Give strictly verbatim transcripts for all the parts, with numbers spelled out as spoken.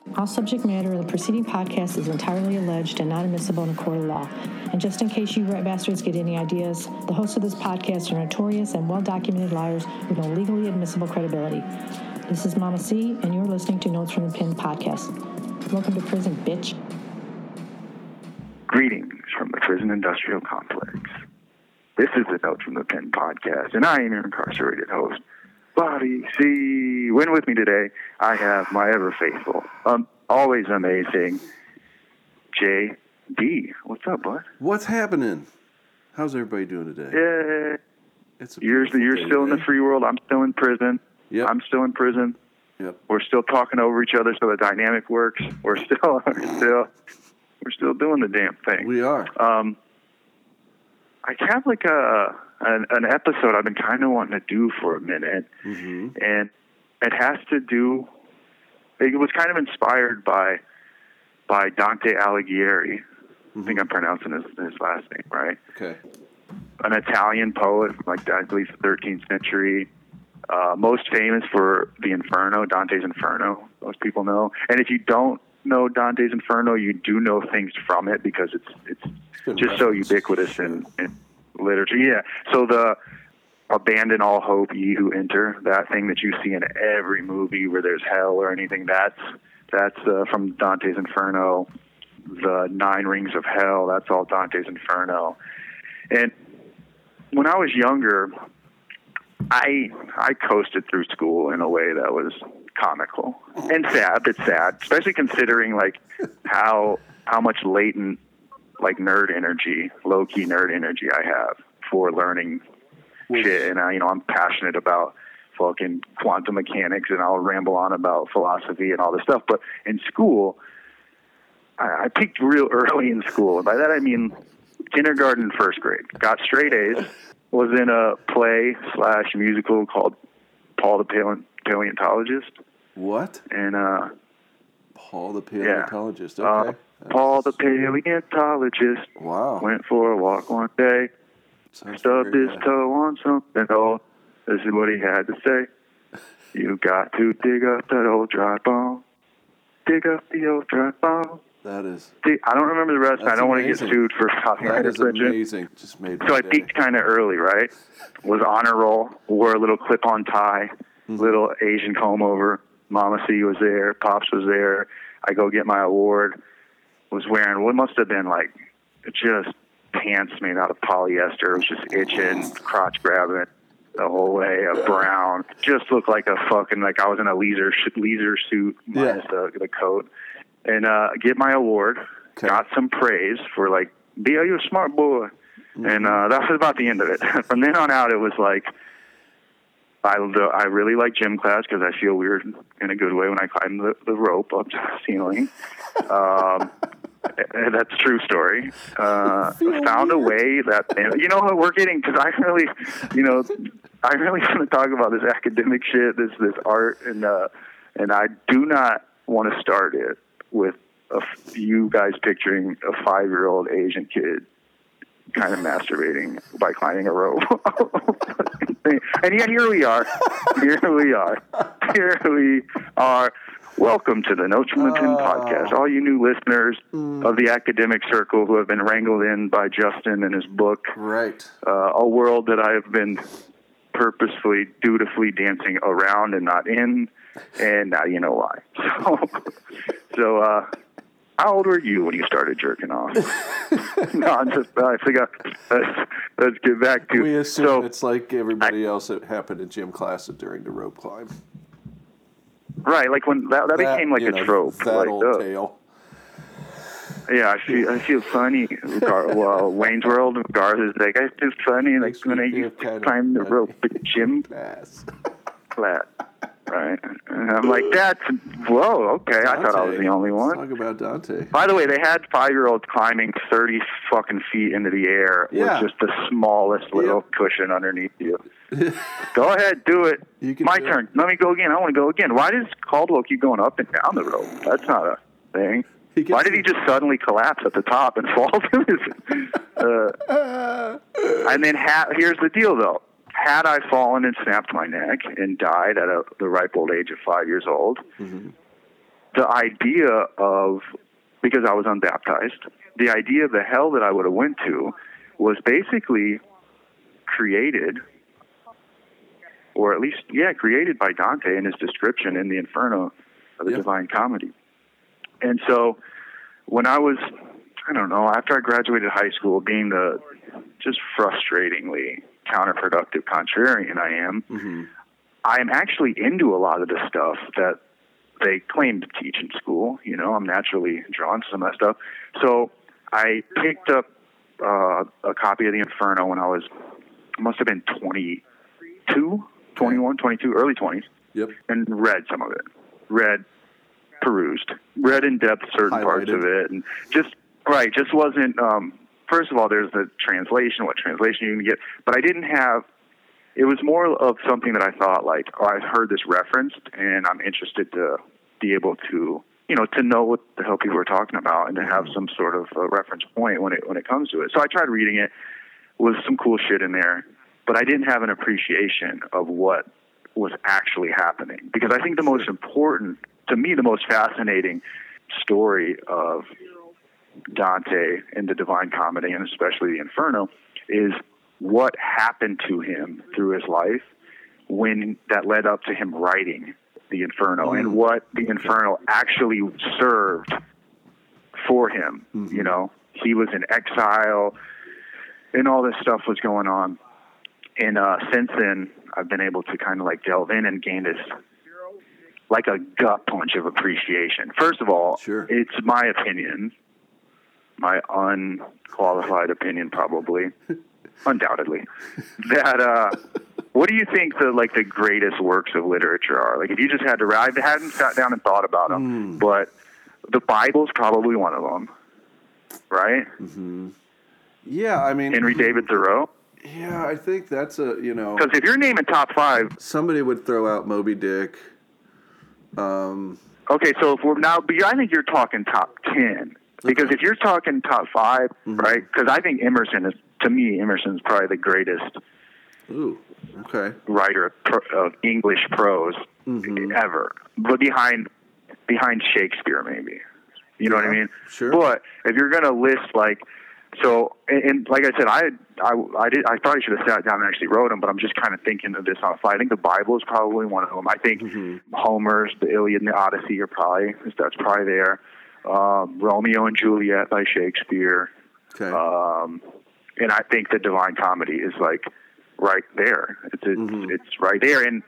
All subject matter of the preceding podcast is entirely alleged and not admissible in a court of law. And just in case you rat bastards get any ideas, the hosts of this podcast are notorious and well-documented liars with no legally admissible credibility. This is Mama C, and you're listening to Notes from the Pen podcast. Welcome to prison, bitch. Greetings from the prison industrial complex. This is the Notes from the Pen podcast, and I am your incarcerated host, Bobby C. When with me today, I have my ever faithful, um, always amazing, J D. What's up, bud? What's happening? How's everybody doing today? Yeah. It's a you're you're day still today. in the free world. I'm still in prison. Yep. I'm still in prison. Yep. We're still talking over each other, so the dynamic works. We're still, we're still, we're still doing the damn thing. We are. Um, I have like a an, an episode I've been kind of wanting to do for a minute, Mm-hmm. and it has to do. It was kind of inspired by by Dante Alighieri. Mm-hmm. I think I'm pronouncing his, his last name right. Okay. An Italian poet from like I believe the thirteenth century. Uh, most famous for the Inferno, Dante's Inferno. Most people know, and if you don't know Dante's Inferno, you do know things from it because it's it's, it's just so ubiquitous in, in literature. Yeah. So the abandon all hope, ye who enter, that thing that you see in every movie where there's hell or anything, that's that's uh, from Dante's Inferno. The Nine Rings of Hell, that's all Dante's Inferno. And when I was younger, I I coasted through school in a way that was comical and sad. It's sad, especially considering like how how much latent like nerd energy, low key nerd energy I have for learning Which, shit. And I, you know, I'm passionate about fucking quantum mechanics, and I'll ramble on about philosophy and all this stuff. But in school, I, I peaked real early in school. And by that I mean kindergarten, first grade. Got straight A's. Was in a play slash musical called Paul the Pale- Paleontologist. What? And uh, Paul the Paleontologist. yeah. Okay. Uh, Paul the Paleontologist Wow. went for a walk one day, Sounds stubbed very, his uh, toe on something old. This is what he had to say. You got to dig up that old dry bone. Dig up the old dry bone. That is. See, I don't remember the rest. That's I don't amazing. want to get sued for copyright That is infringement. amazing. Just made So my I day. peaked kind of early, right? Was honor roll, wore a little clip-on tie, Mm-hmm. little Asian comb over. Mama C was there, Pops was there. I go get my award. Was wearing what must have been like just pants made out of polyester. It was just itching, crotch grabbing the whole way. A brown, just looked like a fucking like I was in a leisure leisure suit minus Yeah. the, the coat. And uh, get my award. Okay. Got some praise for like, be you a smart boy. Mm-hmm. And uh, that was about the end of it. From then on out, it was like, I, I really like gym class because I feel weird in a good way when I climb the, the rope up to the ceiling. Um, that's a true story. Uh, found a way that, you know what, we're getting, because I really, you know, I really want to talk about this academic shit, this this art, and uh, and I do not want to start it with a, you guys picturing a five-year-old Asian kid kind of masturbating by climbing a rope. And yet here we are. Here we are. Here we are. Welcome to the Notes from the Pen Uh, podcast. All you new listeners mm. of the academic circle who have been wrangled in by Justin and his book, Right. uh, a world that I have been purposefully, dutifully dancing around and not in, and now you know why. So, so uh, how old were you when you started jerking off? No, I'm just, I forgot. Let's, let's get back to We assume so, it's like everybody else that happened in gym class during the rope climb. right, like when that, that, That, became like you a know, trope. That like, old uh, tale. Yeah, I feel I feel funny. Gar, well, Wayne's World, Garth is like, I feel funny like Makes when me I feel used to kinda climb the funny. rope at gym Class. class. Right. And I'm like, that's, whoa, okay. I thought I was the only one. Talk about Dante. By the way, they had five-year-olds climbing thirty fucking feet into the air Yeah. with just the smallest little Yep. cushion underneath you. Go ahead, do it. You can My do turn. it. Let me go again. I want to go again. Why does Caldwell keep going up and down the rope? That's not a thing. He gets Why did he just suddenly collapse at the top and fall to his... Uh, and then ha- here's the deal, though. Had I fallen and snapped my neck and died at a, the ripe old age of five years old, Mm-hmm. the idea of, because I was unbaptized, the idea of the hell that I would have went to was basically created, or at least, yeah, created by Dante in his description in the Inferno of the yeah. Divine Comedy. And so when I was, I don't know, after I graduated high school, being the just frustratingly counterproductive contrarian I am, mm-hmm. I am actually into a lot of the stuff that they claim to teach in school. You know, I'm naturally drawn to some of that stuff. So I picked up uh, a copy of the Inferno when I was, must have been twenty-two, twenty-one, twenty-two, early twenties, yep. and read some of it. Read, perused, read in depth certain Highlighted. parts of it, and just, right, just wasn't, um, first of all, there's the translation, what translation you can get, but I didn't have, it was more of something that I thought, like, oh, I've heard this referenced, and I'm interested to be able to, you know, to know what the hell people are talking about and to have some sort of a reference point when it when it comes to it. So I tried reading it, with some cool shit in there, but I didn't have an appreciation of what was actually happening. Because I think the most important, to me, the most fascinating story of Dante in the Divine Comedy, and especially the Inferno, is what happened to him through his life when that led up to him writing the Inferno, mm. and what the Inferno actually served for him. Mm-hmm. You know, he was in exile, and all this stuff was going on. And uh, since then, I've been able to kind of like delve in and gain this, like a gut punch of appreciation. First of all, sure. It's my opinion, my unqualified opinion, probably, undoubtedly, that. Uh, What do you think the like the greatest works of literature are? Like, if you just had to, I hadn't sat down and thought about them, mm. but the Bible's probably one of them, right? Mm-hmm. Yeah, I mean, Henry David Thoreau. Yeah, I think that's a you know. Because if you're naming top five, somebody would throw out Moby Dick. Um, okay, so if we're now, but I think you're talking top ten. Because okay. if you're talking top five, mm-hmm. right? Because I think Emerson is, to me, Emerson's probably the greatest. Ooh, okay. Writer of, pro, of English prose mm-hmm. ever, but behind behind Shakespeare, maybe. You know yeah, what I mean? Sure. But if you're gonna list like, so, and, and like I said, I I I did I probably should have sat down and actually wrote them, but I'm just kind of thinking of this on the fly. I think the Bible is probably one of them. I think mm-hmm. Homer's The Iliad and the Odyssey are probably that's probably there. Um, Romeo and Juliet by Shakespeare. Okay. Um, and I think the Divine Comedy is like. Right there, it's it's, mm-hmm. it's right there, and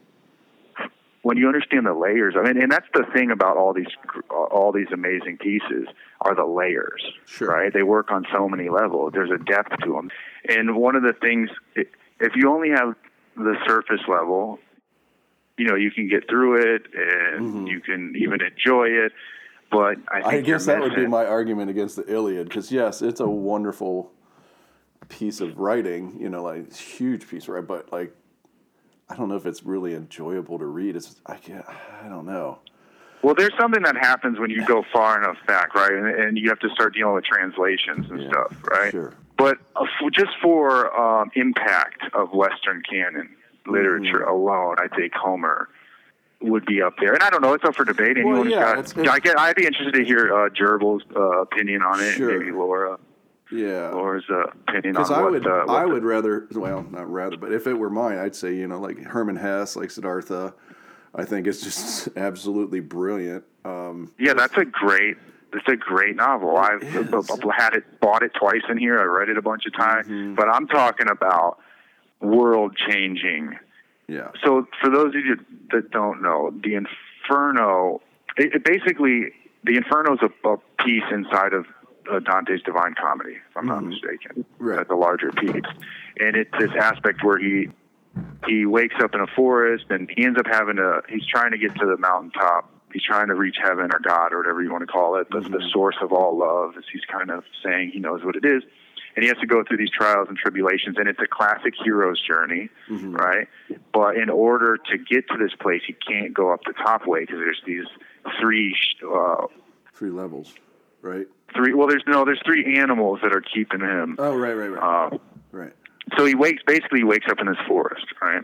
when you understand the layers, I mean, and that's the thing about all these all these amazing pieces are the layers, sure. right? They work on so many levels. There's a depth to them, and one of the things, if you only have the surface level, you know, you can get through it, and mm-hmm. you can even enjoy it. But I, think I guess that would be my argument against the Iliad, because yes, it's a wonderful piece of writing, you know, like huge piece of writing, but like I don't know if it's really enjoyable to read. It's I can't, I don't know. Well, there's something that happens when you go far enough back, right? And, and you have to start dealing with translations and yeah, stuff, right? Sure. But uh, for, just for um, impact of Western canon literature mm-hmm. alone, I think Homer would be up there. And I don't know; it's up for debate. Anyone well, yeah, who's got, it's, I get, I'd be interested to hear uh, Gerbil's uh, opinion on it, sure. and maybe Laura. Yeah, Laura's uh, opinion on what I would uh, what I the, would rather well not rather, but if it were mine, I'd say you know like Herman Hesse, like Siddhartha. I think it's just absolutely brilliant. Um, yeah, that's a great. It's a great novel. I've had it, bought it twice in here. I read it a bunch of times, mm-hmm. but I'm talking about world changing. Yeah. So for those of you that don't know, the Inferno, it, it basically the Inferno is a, a piece inside of uh, Dante's Divine Comedy, if I'm mm-hmm. not mistaken. Right. That's a larger piece, and it's this aspect where he he wakes up in a forest and he ends up having to. He's trying to get to the mountaintop. He's trying to reach heaven or God or whatever you want to call it, the, mm-hmm. the source of all love, as he's kind of saying he knows what it is. And he has to go through these trials and tribulations, and it's a classic hero's journey, mm-hmm. right? But in order to get to this place, he can't go up the top way because there's these three... Uh, three levels, right? Three. Well, there's no, there's three animals that are keeping him. Oh, right, right, right. Uh, right. So he wakes, basically he wakes up in this forest, right?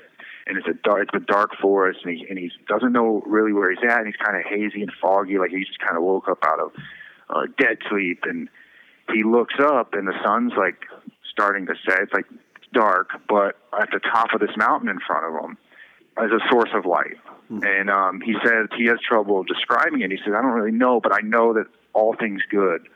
and it's a dark, it's a dark forest, and he and he doesn't know really where he's at, and he's kind of hazy and foggy, like he just kind of woke up out of uh, dead sleep, and he looks up, and the sun's like starting to set. It's like it's dark, but at the top of this mountain in front of him is a source of light. Mm-hmm. And um, he said he has trouble describing it. He said, I don't really know, but I know that all things good,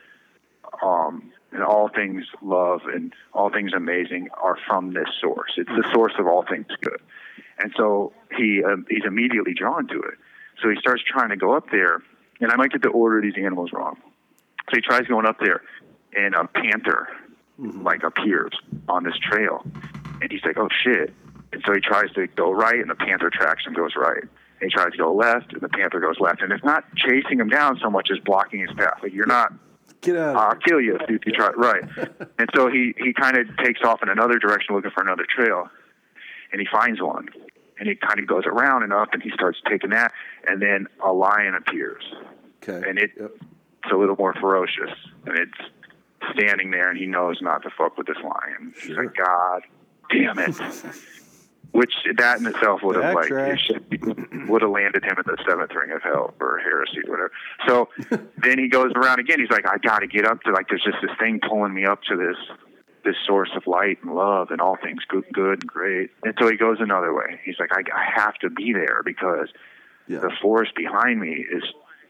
um, and all things love, and all things amazing are from this source. It's the source of all things good. And so he uh, he's immediately drawn to it. So he starts trying to go up there, and I might get the order of these animals wrong. So he tries going up there, and a panther mm-hmm. like appears on this trail, and he's like, "Oh shit!" And so he tries to go right, and the panther tracks him, goes right. And he tries to go left, and the panther goes left. And it's not chasing him down so much as blocking his path. Like, you're not, get out. I'll kill you if you try. Right. And so he, he kind of takes off in another direction looking for another trail, and he finds one. And he kind of goes around and up, and he starts taking that, and then a lion appears. Okay. And it, yep. it's a little more ferocious, and it's standing there, and he knows not to fuck with this lion. Sure. He's like, God damn it. Which that in itself would have like would have landed him at the seventh ring of hell for heresy or whatever. So then he goes around again. He's like, I got to get up to, like, there's just this thing pulling me up to this this source of light and love and all things good, good and great. And so he goes another way. He's like, I, I have to be there because yeah. the forest behind me is,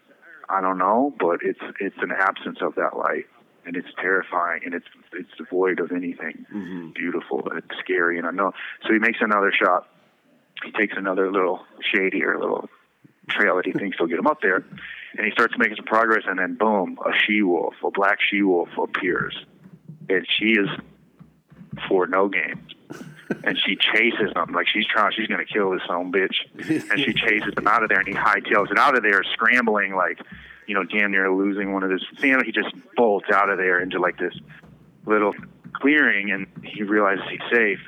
I don't know, but it's it's an absence of that light. And it's terrifying, and it's it's devoid of anything mm-hmm. beautiful, and it's scary, and I know. So he makes another shot. He takes another little shadier little trail that he thinks will get him up there, and he starts making some progress, and then boom, a she-wolf, a black she-wolf appears, and she is for no games. And she chases him like she's trying. She's going to kill this son of a bitch, and she chases him out of there, and he hightails it out of there, scrambling like, you know, damn near losing one of his family. He just bolts out of there into like this little clearing, and he realizes he's safe.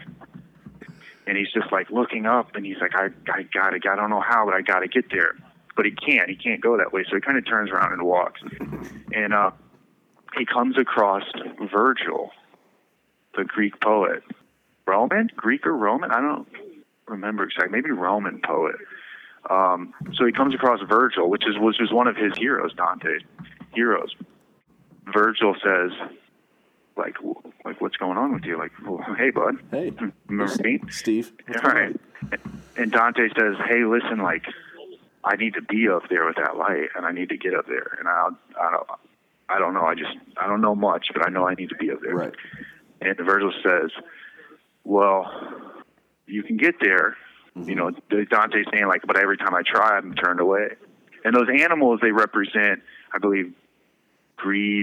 And he's just like looking up, and he's like, I, I gotta, I don't know how, but I gotta get there. But he can't. He can't go that way. So he kind of turns around and walks, and uh, he comes across Virgil, the Greek poet. Roman, Greek or Roman? I don't remember exactly. Maybe Roman poet. Um, so he comes across Virgil, which is which was one of his heroes, Dante's heroes. Virgil says, like, like, what's going on with you? Like, well, hey, bud. Hey. Remember me? Steve. All right. And Dante says, hey, listen, like, I need to be up there with that light, and I need to get up there. And I, I don't, I don't know. I just, I don't know much, but I know I need to be up there. Right. And Virgil says, well, you can get there. Mm-hmm. You know, Dante's saying, like, but every time I try, I'm turned away. And those animals, they represent, I believe, greed,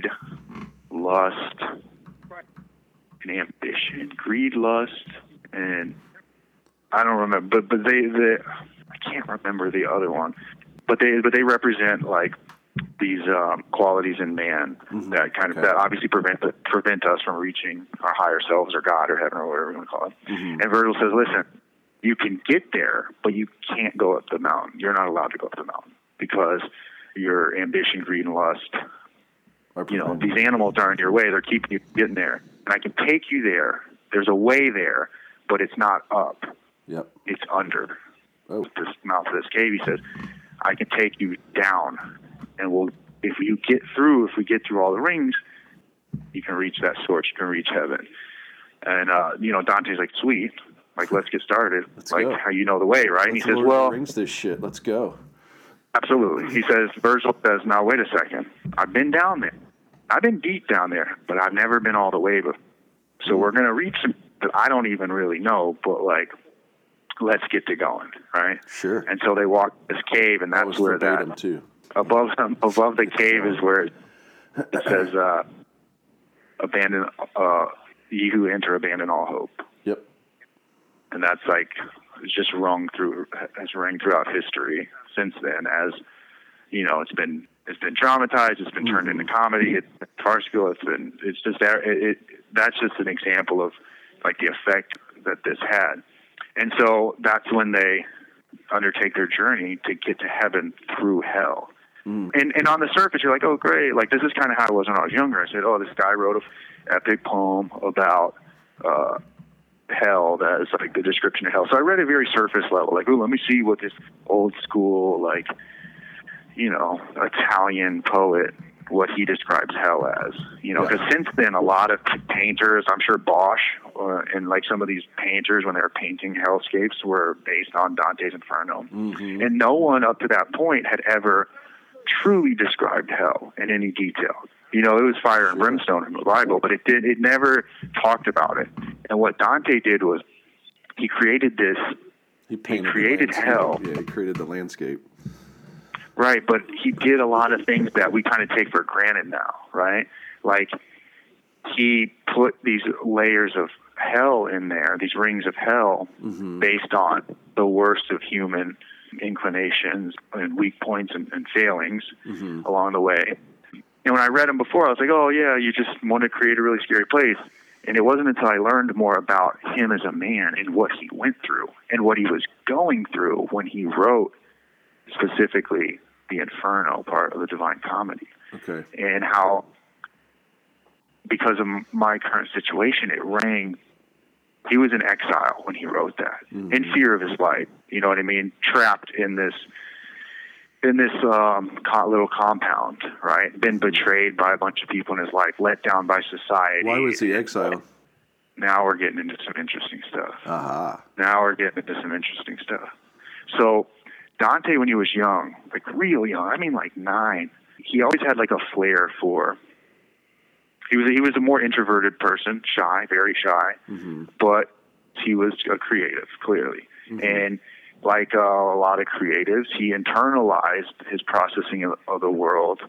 lust, and ambition. Greed, lust, and I don't remember, but but they, they I can't remember the other one. But they but they represent like these um, qualities in man mm-hmm. that kind of okay. that obviously prevent prevent us from reaching our higher selves or God or heaven or whatever you want to call it. Mm-hmm. And Virgil says, listen, you can get there, but you can't go up the mountain. You're not allowed to go up the mountain because your ambition, greed, and lust, you know, these animals are in your way. They're keeping you from getting there. And I can take you there. There's a way there, but it's not up. Yep. It's under. Oh. This mouth of this cave, he says, I can take you down. And we'll, if you get through, if we get through all the rings, you can reach that source. You can reach heaven. And, uh, you know, Dante's like, sweet. Like, let's get started. Let's like, go. How you know the way, right? Let's and he says, Lord well... rings this shit. Let's go. Absolutely. He says, Virgil says, now, wait a second. I've been down there. I've been deep down there, but I've never been all the way before. So mm-hmm. we're going to reach some that I don't even really know, but, like, let's get to going, right? Sure. And so they walk this cave, and that's that was where that... too. Above them, above the cave is where it, it says, uh, abandon, uh, ye who enter, abandon all hope. Yep. And that's like, it's just rung through, has rang throughout history since then as, you know, it's been, it's been dramatized, it's been turned into comedy, it's been farcical, it's been, it's just, it, it, that's just an example of like the effect that this had. And so that's when they undertake their journey to get to heaven through hell. Mm. And and on the surface, you're like, oh, great. Like, this is kind of how it was when I was younger. I said, oh, this guy wrote an epic poem about, uh, hell as like the description of hell. So I read a very surface level, like, oh, let me see what this old school, like, you know, Italian poet, what he describes hell as, you know, because yeah. since then a lot of painters, I'm sure Bosch uh, and like some of these painters when they were painting hellscapes were based on Dante's Inferno. Mm-hmm. And no one up to that point had ever truly described hell in any detail. You know, it was fire and brimstone in the Bible, but it did it never talked about it. And what Dante did was he created this. He, he created hell. Yeah, he created the landscape. Right, but he did a lot of things that we kind of take for granted now, right? Like he put these layers of hell in there, these rings of hell, mm-hmm. based on the worst of human inclinations and weak points and, and failings mm-hmm. along the way. And when I read them before, I was like, oh, yeah, you just want to create a really scary place. And it wasn't until I learned more about him as a man and what he went through and what he was going through when he wrote specifically the Inferno part of the Divine Comedy. Okay. And how, because of my current situation, it rang. He was in exile when he wrote that, mm-hmm. in fear of his life. You know what I mean? Trapped in this in this um, little compound, right? Been betrayed by a bunch of people in his life, let down by society. Why was he exiled? Now we're getting into some interesting stuff. Uh-huh. Now we're getting into some interesting stuff. So Dante, when he was young, like real young, I mean like nine, he always had like a flair for, he was, he was a more introverted person, shy, very shy, mm-hmm. but he was a creative, clearly. Mm-hmm. And like uh, a lot of creatives, he internalized his processing of, of the world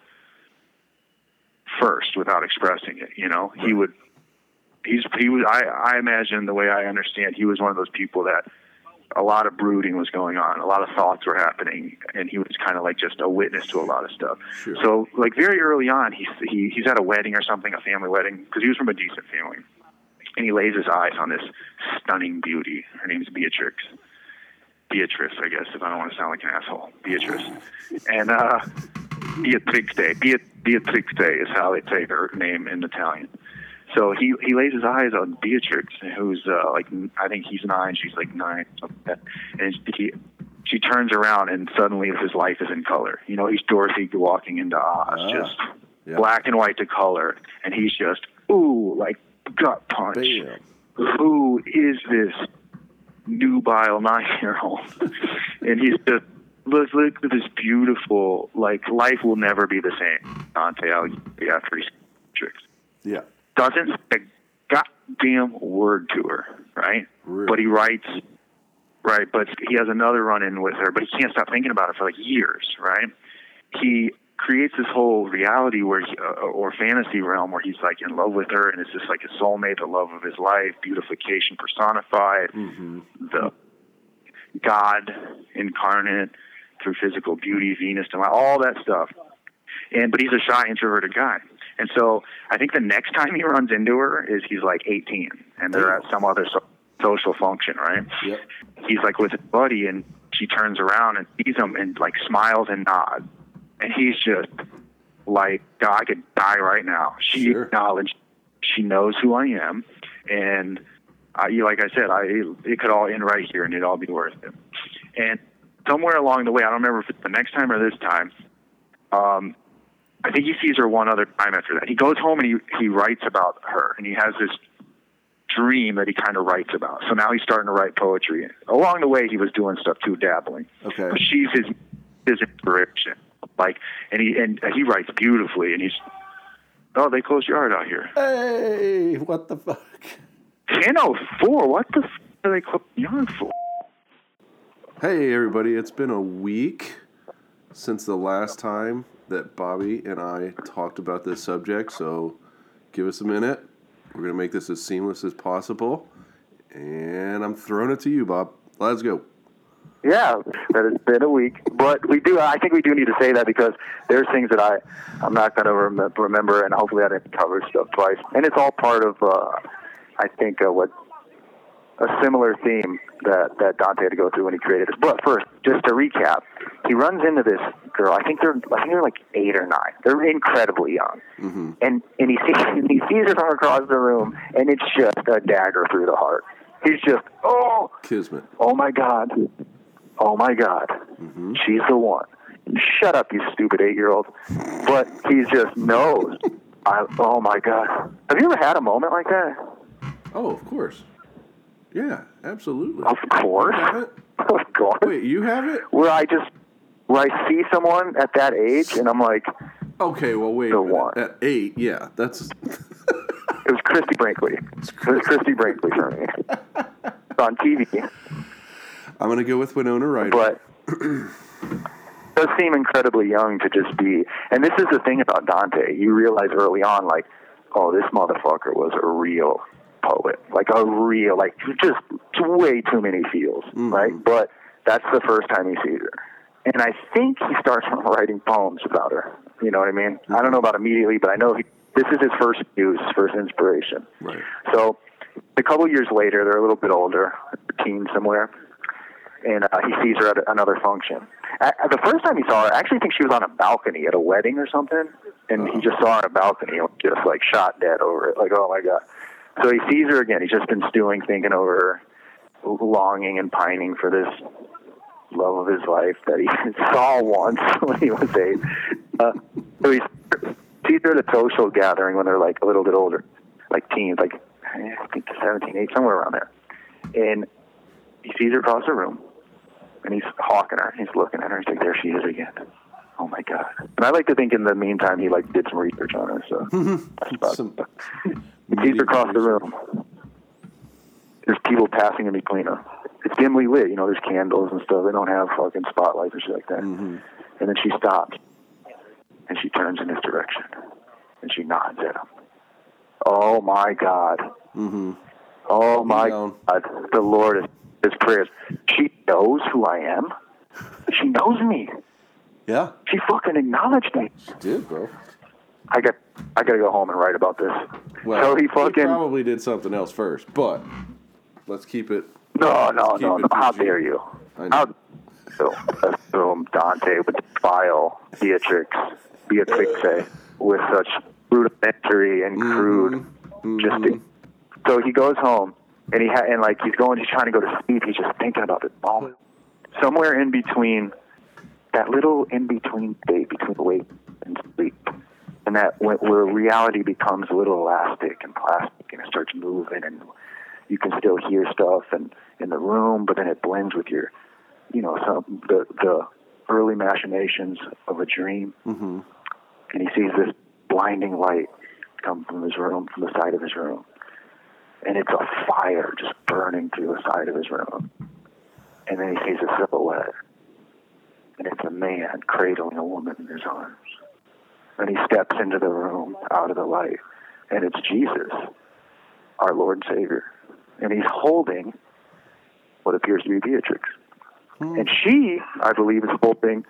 first without expressing it. You know, right. he would, he's, he was, I, I imagine the way I understand, he was one of those people that a lot of brooding was going on, a lot of thoughts were happening, and he was kind of like just a witness to a lot of stuff. Sure. So like very early on, he's, he, he's at a wedding or something, a family wedding, because he was from a decent family. And he lays his eyes on this stunning beauty. Her name's Beatrix. Beatrice, I guess, if I don't want to sound like an asshole. Beatrice. And uh, Beatrixte. Beat, Beatrixte is how they say her name in Italian. So he, he lays his eyes on Beatrix, who's uh, like, I think he's nine, she's like nine, something like that. And he, she turns around, and suddenly his life is in color. You know, he's Dorothy walking into Oz, ah, just yeah. black and white to color. And he's just, ooh, like gut punch. Bam. Who is this nubile nine-year-old? And he's just, look, look at this beautiful, like, life will never be the same, Dante Alighieri, after he's Beatrix. Yeah. Doesn't say a goddamn word to her, right? Really? But he writes, right, but he has another run-in with her, but he can't stop thinking about it for, like, years, right? He creates this whole reality where he, uh, or fantasy realm where he's, like, in love with her, and it's just like a soulmate, the love of his life, beautification personified, mm-hmm. the God incarnate through physical beauty, Venus, all that stuff. And but he's a shy, introverted guy. And so I think the next time he runs into her is he's like eighteen, and they're at some other so- social function, right? Yep. He's like with his buddy, and she turns around and sees him and like smiles and nods. And he's just like, God, I could die right now. She sure. acknowledged, she knows who I am. And I, like I said, I it could all end right here, and it'd all be worth it. And somewhere along the way, I don't remember if it's the next time or this time, um, I think he sees her one other time after that. He goes home and he, he writes about her, and he has this dream that he kind of writes about. So now he's starting to write poetry. Along the way, he was doing stuff too, dabbling. Okay. But she's his his inspiration. Like, and he and he writes beautifully, and he's, oh, they closed yard out here. Hey, what the fuck? ten oh four, what the fuck are they closed yard for? Hey, everybody, it's been a week since the last time that Bobby and I talked about this subject, so give us a minute. We're going to make this as seamless as possible, and I'm throwing it to you, Bob. Let's go. Yeah, that it's been a week, but we do. I think we do need to say that because there's things that I, I'm not going to rem- remember, and hopefully I didn't cover stuff twice. And it's all part of, uh, I think, uh, what a similar theme that, that Dante had to go through when he created this. But first, just to recap, he runs into this girl. I think they're, I think they're like eight or nine. They're incredibly young, mm-hmm. and and he sees he sees her from across the room, and it's just a dagger through the heart. he's just, oh, Kismet. Oh my God. Oh my God. Mm-hmm. She's the one. Shut up, you stupid eight-year-old. But he just knows. I, oh my God. Have you ever had a moment like that? Oh, of course. Yeah, absolutely. Of course. You have it? Of course. Wait, you have it? Where I just, where I see someone at that age and I'm like, okay, well, wait. The one. At eight, yeah, that's. It was Christy Brinkley. It was Christy Brinkley for me. It's on T V. I'm going to go with Winona Ryder. But it does seem incredibly young to just be. And this is the thing about Dante. You realize early on, like, oh, this motherfucker was a real poet. Like, a real, like, just way too many feels, mm-hmm. right? But that's the first time he sees her. And I think he starts writing poems about her. You know what I mean? Mm-hmm. I don't know about immediately, but I know he, this is his first muse, first inspiration. Right. So a couple of years later, they're a little bit older, teens somewhere, and uh, he sees her at another function. At, at the first time he saw her, I actually think she was on a balcony at a wedding or something, and uh-huh. he just saw her on a balcony and just, like, shot dead over it. Like, oh, my God. So he sees her again. He's just been stewing, thinking over her, longing and pining for this love of his life that he saw once when he was eight. Uh, so he sees her at a social gathering when they're, like, a little bit older, like teens, like, I think seventeen, eight, somewhere around there. And he sees her across the room, and he's hawking her. He's looking at her. He's like, there she is again. Oh, my God. And I like to think in the meantime he, like, did some research on her. So that's about some it. He sees her across the room. There's people passing in between them. It's dimly lit. You know, there's candles and stuff. They don't have fucking spotlights or shit like that. Mm-hmm. And then she stops, and she turns in his direction, and she nods at him. Oh, my God. Mm-hmm. Oh, my God. The Lord is his prayers. She knows who I am. She knows me. Yeah. She fucking acknowledged me. She did, bro. I got I got to go home and write about this. Well, so he fucking... he probably did something else first, but let's keep it... No, no, no, no. How dare you? How so, so Dante would defile Beatrix, Beatrice with such rudimentary and crude mm-hmm. just so he goes home and he ha- and like he's going he's trying to go to sleep. He's just thinking about this moment. Somewhere in between that little in between state between wake and sleep, and that when, where reality becomes a little elastic and plastic and it starts moving and you can still hear stuff and in the room, but then it blends with your, you know, some the the early machinations of a dream. Mm-hmm. And he sees this blinding light come from his room, from the side of his room, and it's a fire just burning through the side of his room. And then he sees a silhouette, and it's a man cradling a woman in his arms. And he steps into the room out of the light, and it's Jesus, our Lord and Savior. And he's holding what appears to be Beatrix. Hmm. And she, I believe, is holding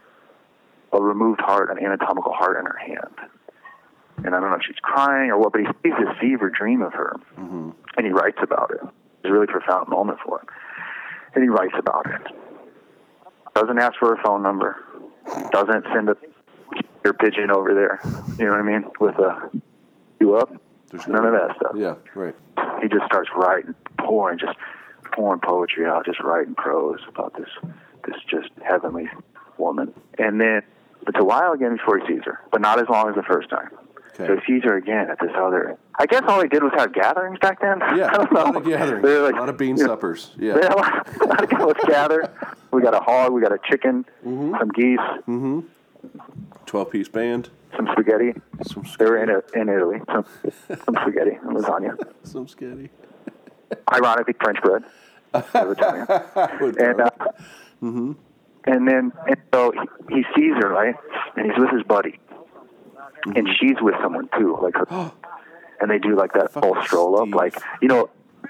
a removed heart, an anatomical heart in her hand. And I don't know if she's crying or what, but he sees this fever dream of her. Mm-hmm. And he writes about it. It's a really profound moment for him. And he writes about it. Doesn't ask for her phone number. Doesn't send a your pigeon over there. You know what I mean? With a, you up? There's none of that stuff. Yeah, right. He just starts writing, pouring, just pouring poetry out, just writing prose about this, this just heavenly woman. And then it's a while again before he sees her, but not as long as the first time. Okay. So he sees her again at this other... I guess all he did was have gatherings back then. Yeah, I don't a know. lot of gatherings. Like, a lot of bean you know, suppers. Yeah. A lot of guys gather. We got a hog, we got a chicken, mm-hmm. some geese. Mm-hmm. twelve-piece band. Some spaghetti. Some spaghetti. They were in, a, in Italy. Some, some spaghetti and lasagna. Some spaghetti. Ironically, French bread. Italian. and, uh, mm-hmm. and then, and so he, he sees her, right? And he's with his buddy. Mm-hmm. And she's with someone, too. Like her, and they do, like, that whole stroll up. Like, you know,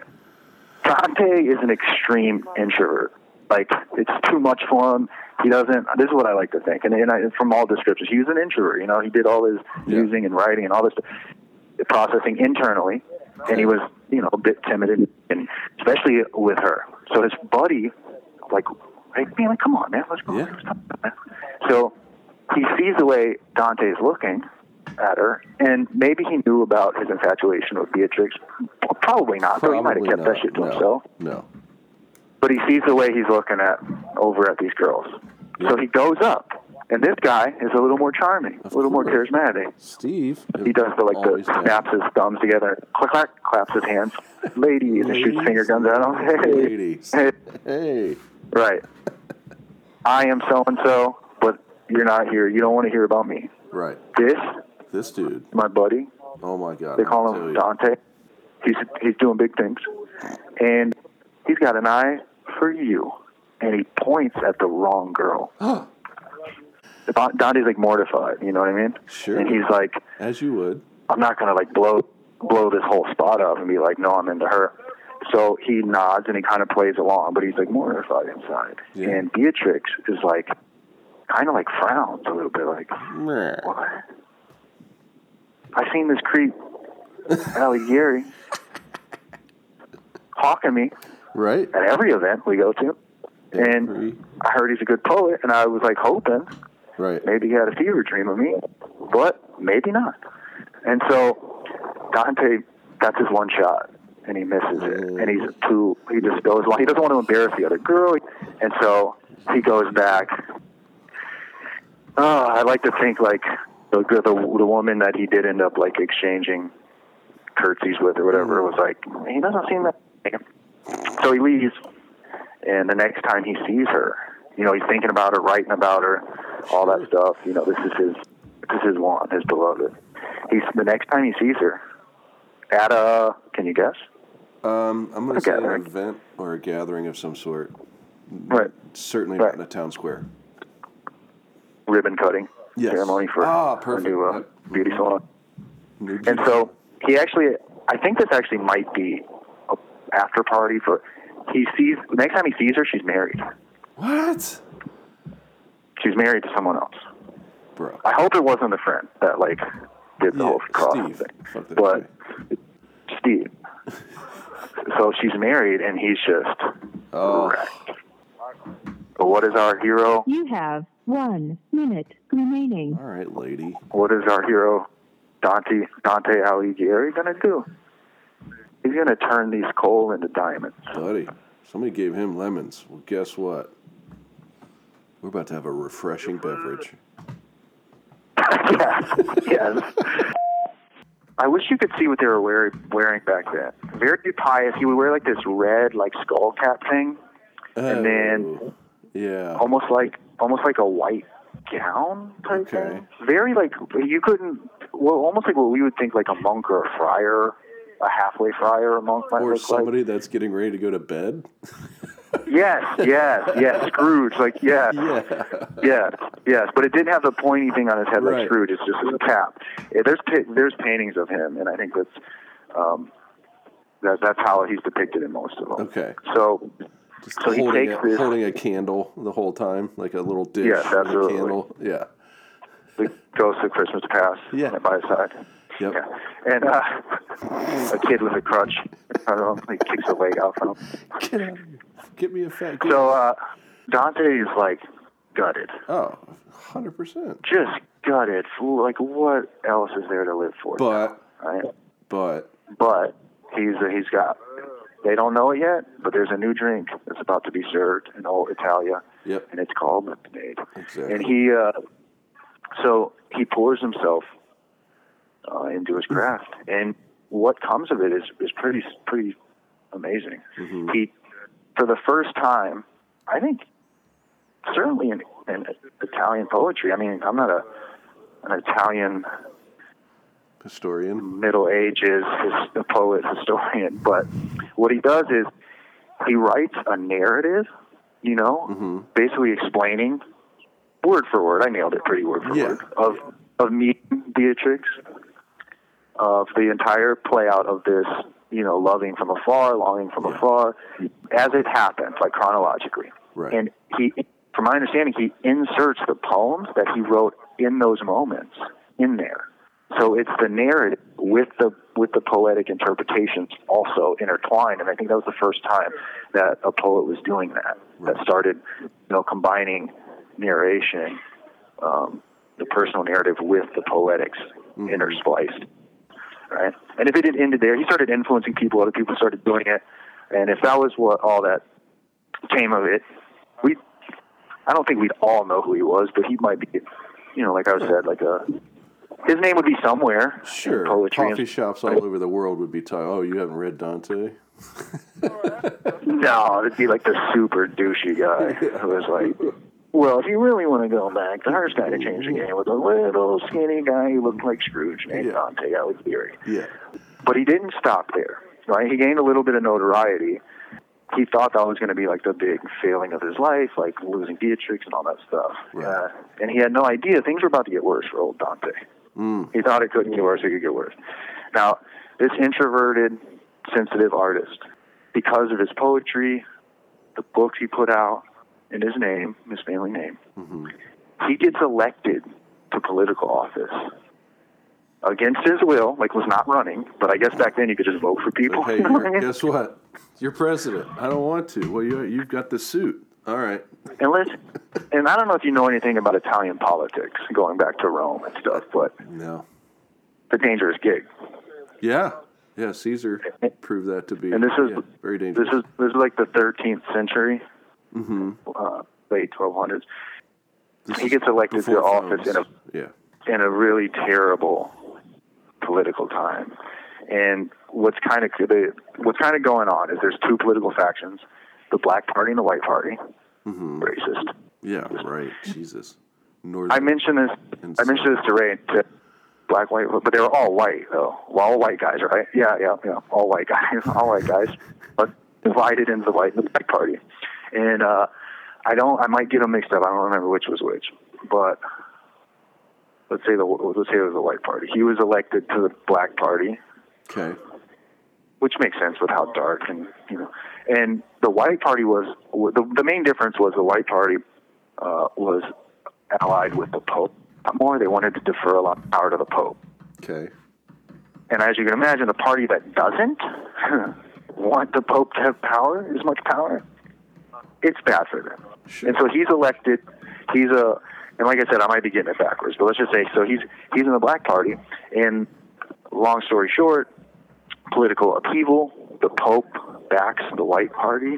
Dante is an extreme introvert. Like, it's too much for him. He doesn't, this is what I like to think, and, and I, from all descriptions, he was an introvert, you know, he did all his yeah. musing and writing and all this stuff, processing internally, and he was, you know, a bit timid, and, and especially with her. So his buddy, like, like, man, like, come on, man, let's go. Yeah. So he sees the way Dante is looking, at her, and maybe he knew about his infatuation with Beatrix. Probably not, though. He might have kept not. that shit to no. himself. No. But he sees the way he's looking at over at these girls. Yeah. So he goes up. And this guy is a little more charming, Of a little course. more charismatic. Steve. He does the, like, always the does. snaps his thumbs together, click, clack, claps his hands. Ladies, and shoots finger guns at them. Hey, Ladies. hey. Hey. Right. I am so-and-so, but you're not here. You don't want to hear about me. Right. This, This dude. my buddy, Oh my God. they I call tell him you. Dante. He's he's doing big things. And he's got an eye for you. And he points at the wrong girl. Don- Dante's like mortified, you know what I mean? Sure. And he's like, As you would. I'm not going to like blow blow this whole spot up and be like, no, I'm into her. So he nods and he kind of plays along, but he's like mortified inside. Yeah. And Beatrix is like, kind of like frowns a little bit, like, Meh. what? I seen this creep, Alighieri, hawking me Right? at every event we go to. And Every- I heard he's a good poet, and I was like hoping Right. maybe he had a fever dream of me, but maybe not. And so Dante, that's his one shot, and he misses it. And he's too, he just goes, well, he doesn't want to embarrass the other girl, and so he goes back. Oh, I like to think like the, the the woman that he did end up like exchanging curtsies with or whatever was like, he doesn't seem that. So he leaves, and the next time he sees her, you know, he's thinking about her, writing about her, all that stuff. You know, this is his, this is his one, his beloved. He's the next time he sees her at a, can you guess? Um, I'm going A to say an gathering. event or a gathering of some sort. Right. Certainly Right. not in a town square. Ribbon cutting Yes. ceremony for Ah, a perfect. new uh, Yep. beauty salon. New And so he actually, I think this actually might be a after party for. He sees the next time he sees her, she's married. What? She's married to someone else. Bro. I hope it wasn't the friend that like did the Yeah, whole cross Steve. thing, Fuck that but guy. Steve. So she's married, and he's just Oh. wrecked. But what is our hero? You have one minute remaining. All right, lady. What is our hero, Dante Dante Alighieri, gonna do? He's gonna turn these coal into diamonds. Buddy, somebody gave him lemons. Well, guess what? We're about to have a refreshing beverage. yes, yes. I wish you could see what they were wearing, wearing back then. Very pious. He would wear like this red, like skull cap thing, and then Oh, yeah. almost like almost like a white gown type Okay. thing. Very like you couldn't. Well, almost like what we would think like a monk or a friar, a halfway friar, a monk might Or look somebody like. that's getting ready to go to bed. Yes, yes, yes. Scrooge, like yes, Yeah. yes, yes. But it didn't have the pointy thing on his head like Right. Scrooge. It's just a cap. Yeah, there's pi- there's paintings of him, and I think that's um, that, that's how he's depicted in most of them. Okay. So, Just so he holding, takes a, this. holding a candle the whole time, like a little dish Yes, with a absolutely. candle. Yeah. The ghost of Christmas Past Yeah. by his side. Yep. Yeah. And uh, a kid with a crutch. I don't know, he kicks a leg out from him. Get out of here. Get me a fat kid. So uh, Dante is like gutted. Oh, one hundred percent. Just gutted. Like, what else is there to live for? But, Right? but, But he's he's got. They don't know it yet, but there's a new drink that's about to be served in old Italia, yep. and it's called lemonade. Exactly. And he, uh, so he pours himself uh, into his craft, and what comes of it is is pretty pretty amazing. Mm-hmm. He, for the first time, I think, certainly in, in Italian poetry. I mean, I'm not a an Italian Historian. Middle Ages his, a poet historian, but what he does is he writes a narrative, you know, Mm-hmm. basically explaining word for word. I nailed it pretty word for Yeah. word of of meeting Beatrix, of the entire play out of this, you know, loving from afar, longing from Yeah. afar, as it happens, like chronologically. Right. And he, from my understanding, he inserts the poems that he wrote in those moments in there. So it's the narrative with the with the poetic interpretations also intertwined, and I think that was the first time that a poet was doing that. Right. That started, you know, combining narration, um, the personal narrative with the poetics mm-hmm. interspliced, right? And if it had ended there, he started influencing people. Other people started doing it, and if that was what all that came of it, we I don't think we'd all know who he was, but he might be, you know, like I said, like a his name would be somewhere. Sure, poetry coffee and, shops all over the world would be talking. Oh, you haven't read Dante? No, it'd be like the super douchey guy who was like, well, if you really want to go back, the first guy to change the game was a little skinny guy who looked like Scrooge named yeah. Dante Alighieri. Yeah. But he didn't stop there, right? He gained a little bit of notoriety. He thought that was going to be like the big failing of his life, like losing Beatrix and all that stuff. Right. Uh, and he had no idea things were about to get worse for old Dante. Mm. He thought it couldn't get worse, it could get worse. Now, this introverted, sensitive artist, because of his poetry, the books he put out, and his name, his family name, mm-hmm. he gets elected to political office against his will, like was not running, but I guess back then you could just vote for people. Like, hey, you're, guess what? You're president. I don't want to. Well, you, you've got the suit. All right. And, let's, and I don't know if you know anything about Italian politics, going back to Rome and stuff, but no. It's a dangerous gig. Yeah. Yeah, Caesar proved that to be and this is, yeah, very dangerous. This is, this is like the thirteenth century, mm-hmm. uh, late twelve hundreds. This he gets elected to office in a, yeah. in a really terrible political time. And what's kind of what's kind of going on is there's two political factions, the Black Party and the White Party. Mm-hmm. Racist. Yeah, right. Jesus. Northern I mentioned this. I mentioned this to Ray. To black, white, but they were all white though. Well, all white guys, right? Yeah, yeah, yeah. All white guys. All white guys, but divided into the White and the Black Party. And uh, I don't. I might get them mixed up. I don't remember which was which, but. Let's say the let's say it was the White Party. He was elected to the Black Party. Okay. Which makes sense with how dark and you know, and the White Party was the the main difference was the White Party uh, was allied with the Pope. More, they wanted to defer a lot of power to the Pope. Okay. And as you can imagine, the party that doesn't want the Pope to have power, as much power, it's bad for them. Sure. And so he's elected. He's a And like I said, I might be getting it backwards, but let's just say, so he's he's in the Black Party, and long story short, political upheaval, the Pope backs the White Party,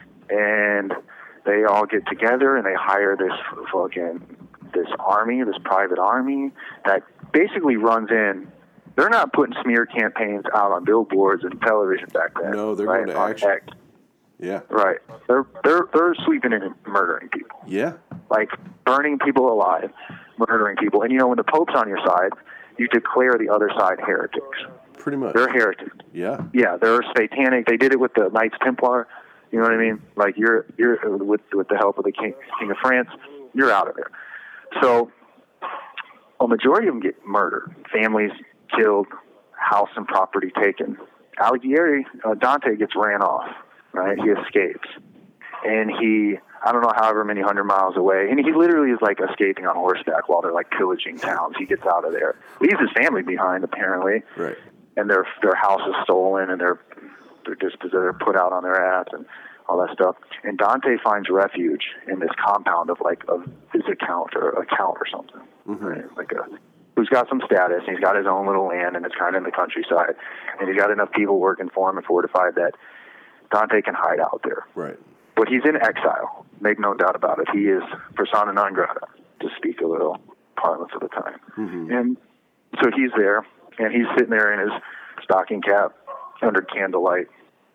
and they all get together and they hire this fucking, this army, this private army that basically runs in. They're not putting smear campaigns out on billboards and television back then. No, they're right? going to on action. X. Yeah. Right. They're they're they're sweeping in and murdering people. Yeah. Like burning people alive, murdering people. And you know, when the Pope's on your side, you declare the other side heretics. Pretty much. They're heretics. Yeah. Yeah, they're satanic. They did it with the Knights Templar. You know what I mean? Like you're you're with with the help of the King King of France, you're out of there. So a majority of them get murdered. Families killed, house and property taken. Alighieri, uh, Dante gets ran off. Right, he escapes, and he, I don't know, however many hundred miles away, and he literally is like escaping on horseback while they're like pillaging towns. He gets out of there, leaves his family behind apparently, right? And their their house is stolen, and they're they're just they're put out on their ass and all that stuff. And Dante finds refuge in this compound of like of his account or account or something, mm-hmm. right? Like a who's got some status, and he's got his own little land, and it's kind of in the countryside, and he's got enough people working for him and fortified that Dante can hide out there. Right. But he's in exile. Make no doubt about it. He is persona non grata, to speak a little parlance of the time. Mm-hmm. And so he's there, and he's sitting there in his stocking cap under candlelight.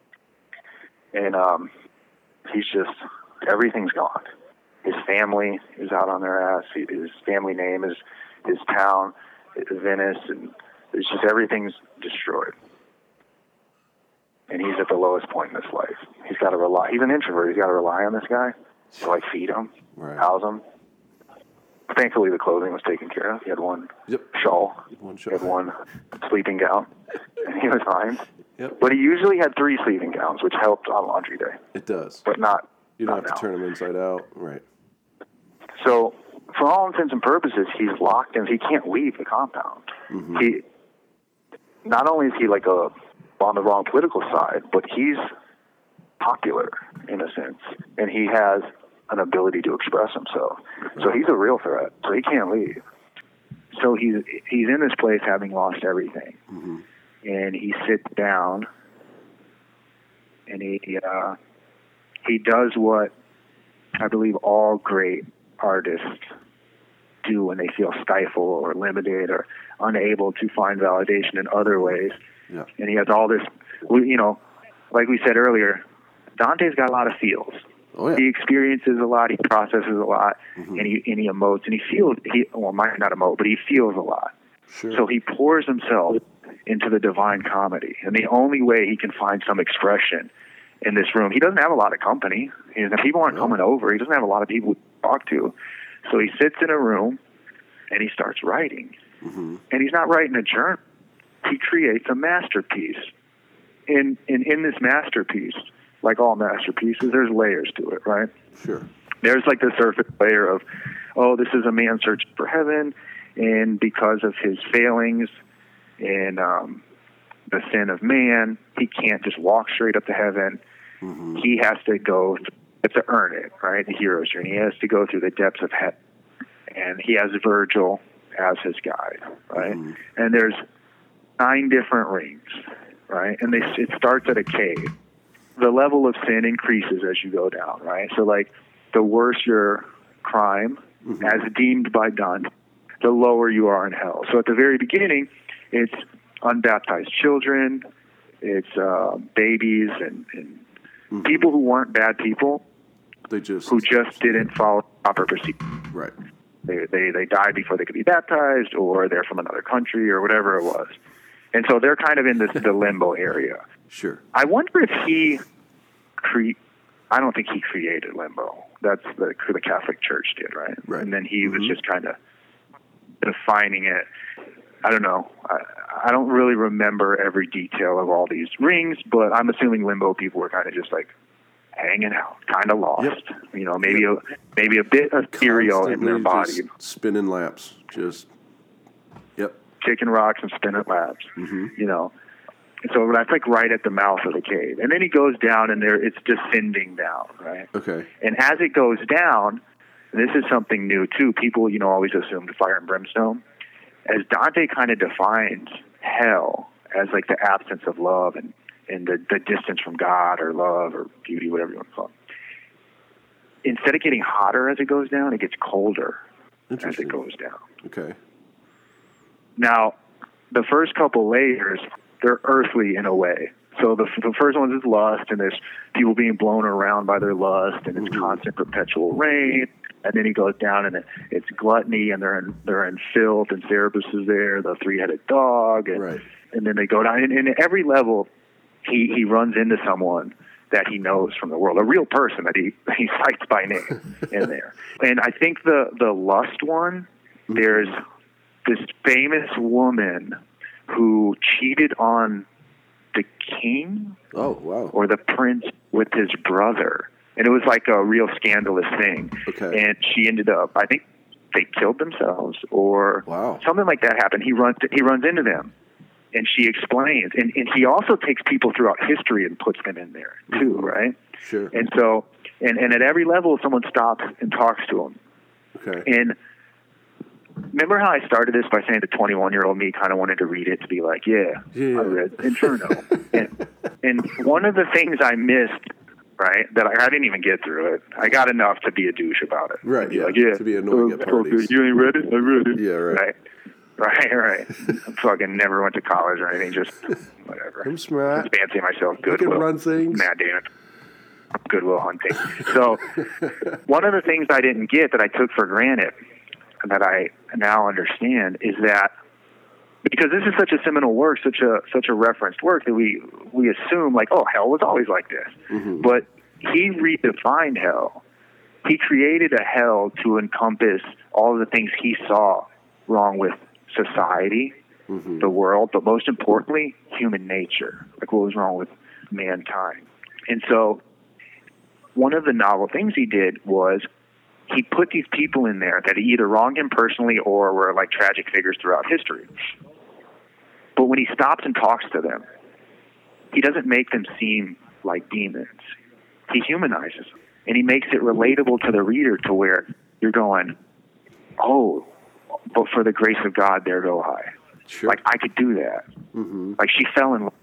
And um, he's just, everything's gone. His family is out on their ass. His family name is his town, Venice, and it's just everything's destroyed. And he's at the lowest point in his life. He's got to rely. He's an introvert. He's got to rely on this guy to like feed him, right. house him. Thankfully, the clothing was taken care of. He had one yep. shawl. One shawl. He had one sleeping gown, and he was fine. Yep. But he usually had three sleeping gowns, which helped on laundry day. It does. But not. You don't not have to now. turn them inside out, right? So, for all intents and purposes, he's locked in. He can't leave the compound. Mm-hmm. He not only is he like a on the wrong political side, but he's popular in a sense, and he has an ability to express himself. So he's a real threat. So he can't leave. so he's he's in this place having lost everything, mm-hmm. and he sits down, and he uh, he does what I believe all great artists do when they feel stifled or limited or unable to find validation in other ways. Yeah. And he has all this, you know, like we said earlier, Dante's got a lot of feels. Oh, yeah. He experiences a lot, he processes a lot, mm-hmm. and he and he emotes, and he feels, he, well, might not emote, but he feels a lot. Sure. So he pours himself into the Divine Comedy. And the only way he can find some expression in this room, he doesn't have a lot of company. He doesn't, people aren't coming over. He doesn't have a lot of people to talk to. So he sits in a room, and he starts writing. Mm-hmm. And he's not writing a journal. He creates a masterpiece. In, in, in this masterpiece, like all masterpieces, there's layers to it, right? Sure. There's like the surface layer of, oh, this is a man searching for heaven, and because of his failings and um, the sin of man, he can't just walk straight up to heaven. Mm-hmm. He has to go th- to earn it, right? The hero's journey. He has to go through the depths of heaven, and he has Virgil as his guide, right? Mm-hmm. And there's nine different rings, right? And they, it starts at a cave. The level of sin increases as you go down, right? So, like, the worse your crime, mm-hmm. as deemed by Dante, the lower you are in hell. So at the very beginning, it's unbaptized children, it's uh, babies, and, and mm-hmm. people who weren't bad people, they just who just didn't follow proper procedure. Right. They, they they died before they could be baptized, or they're from another country, or whatever it was. And so they're kind of in this the limbo area. Sure. I wonder if he cre- I don't think he created limbo. That's the the Catholic Church did, right? Right. And then he mm-hmm. was just kind of defining it. I don't know. I, I don't really remember every detail of all these rings, but I'm assuming limbo people were kind of just like hanging out, kind of lost. Yep. You know, maybe yep. a maybe a bit ethereal in their body, spinning laps, just yep, kicking rocks and spinning laps. Mm-hmm. You know, and so that's like right at the mouth of the cave, and then he goes down, and there it's descending down, right? Okay. And as it goes down, and this is something new too. People, you know, always assumed fire and brimstone. As Dante kind of defines hell as like the absence of love and, and the, the distance from God or love or beauty, whatever you want to call it. Instead of getting hotter as it goes down, it gets colder as it goes down. Okay. Now, the first couple layers, they're earthly in a way. So the, the first one is lust, and there's people being blown around by their lust, and it's mm-hmm. constant perpetual rain. And then he goes down, and it, it's gluttony, and they're in they're in filth, and Cerberus is there, the three-headed dog, and right. and then they go down. And, and at every level, he he runs into someone that he knows from the world, a real person that he he cites by name in there. And I think the the lust one, mm-hmm. there's this famous woman who cheated on the king, oh wow, or the prince with his brother. And it was like a real scandalous thing. Okay. And she ended up, I think they killed themselves or wow. something like that happened. He runs he runs into them, and she explains. And, and he also takes people throughout history and puts them in there too, mm-hmm. right? Sure. And so, and, and at every level, someone stops and talks to him. Okay. And remember how I started this by saying the twenty-one-year-old me kind of wanted to read it to be like, yeah, yeah. I read Inferno. and, and one of the things I missed, right, that I, I didn't even get through it. I got enough to be a douche about it. Right, be yeah. Like, yeah. To be annoying oh, at parties. You ain't read it? I read it. Yeah, right. Right, right. right. I fucking never went to college or anything, just whatever. I'm smart. Just fancy myself Goodwill. Goodwill. I can run things. Nah, damn it. Goodwill hunting. So one of the things I didn't get that I took for granted that I now understand is that because this is such a seminal work, such a such a referenced work that we we assume like, oh, hell was always like this. Mm-hmm. But he redefined hell. He created a hell to encompass all of the things he saw wrong with society, mm-hmm. the world, but most importantly, human nature, like what was wrong with mankind. And so one of the novel things he did was he put these people in there that either wronged him personally or were like tragic figures throughout history. But when he stops and talks to them, he doesn't make them seem like demons. He humanizes them. And he makes it relatable to the reader to where you're going, oh, but for the grace of God, there go I. Sure. Like, I could do that. Mm-hmm. Like, she fell in love,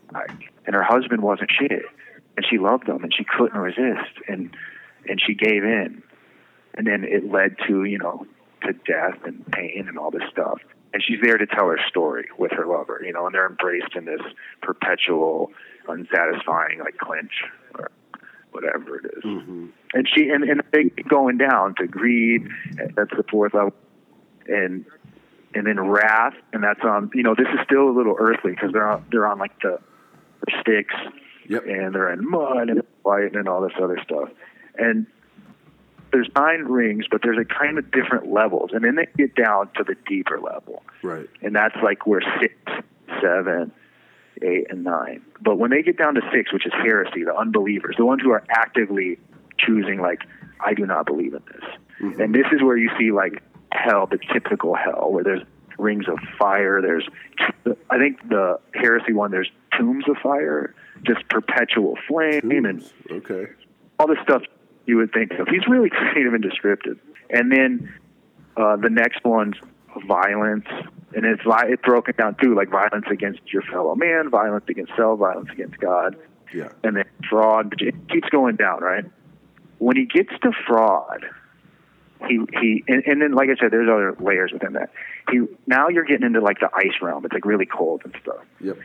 and her husband wasn't shit, and she loved him, and she couldn't resist, and and she gave in, and then it led to, you know, to death and pain and all this stuff. And she's there to tell her story with her lover, you know, and they're embraced in this perpetual, unsatisfying, like, clinch or whatever it is. Mm-hmm. And she and, and they keep going down to greed. That's the fourth level, and and then wrath, and that's on. You know, this is still a little earthly because they're on they're on like the, the sticks, yep. and they're in mud and light and all this other stuff. And there's nine rings, but there's a kind of different levels, and then they get down to the deeper level, right? And that's like where six, seven, eight, and nine. But when they get down to six, which is heresy, the unbelievers, the ones who are actively choosing, like, I do not believe in this. Mm-hmm. And this is where you see, like, hell, the typical hell, where there's rings of fire. There's, I think the heresy one, there's tombs of fire, just perpetual flame, tombs. And okay. all this stuff you would think of. He's really creative and descriptive. And then uh, the next one's violence. And it's, it's broken down, too, like violence against your fellow man, violence against self, violence against God. Yeah. And then fraud. It keeps going down, right? When he gets to fraud, he he and, and then, like I said, there's other layers within that. He now you're getting into like the ice realm. It's like really cold and stuff. Yep.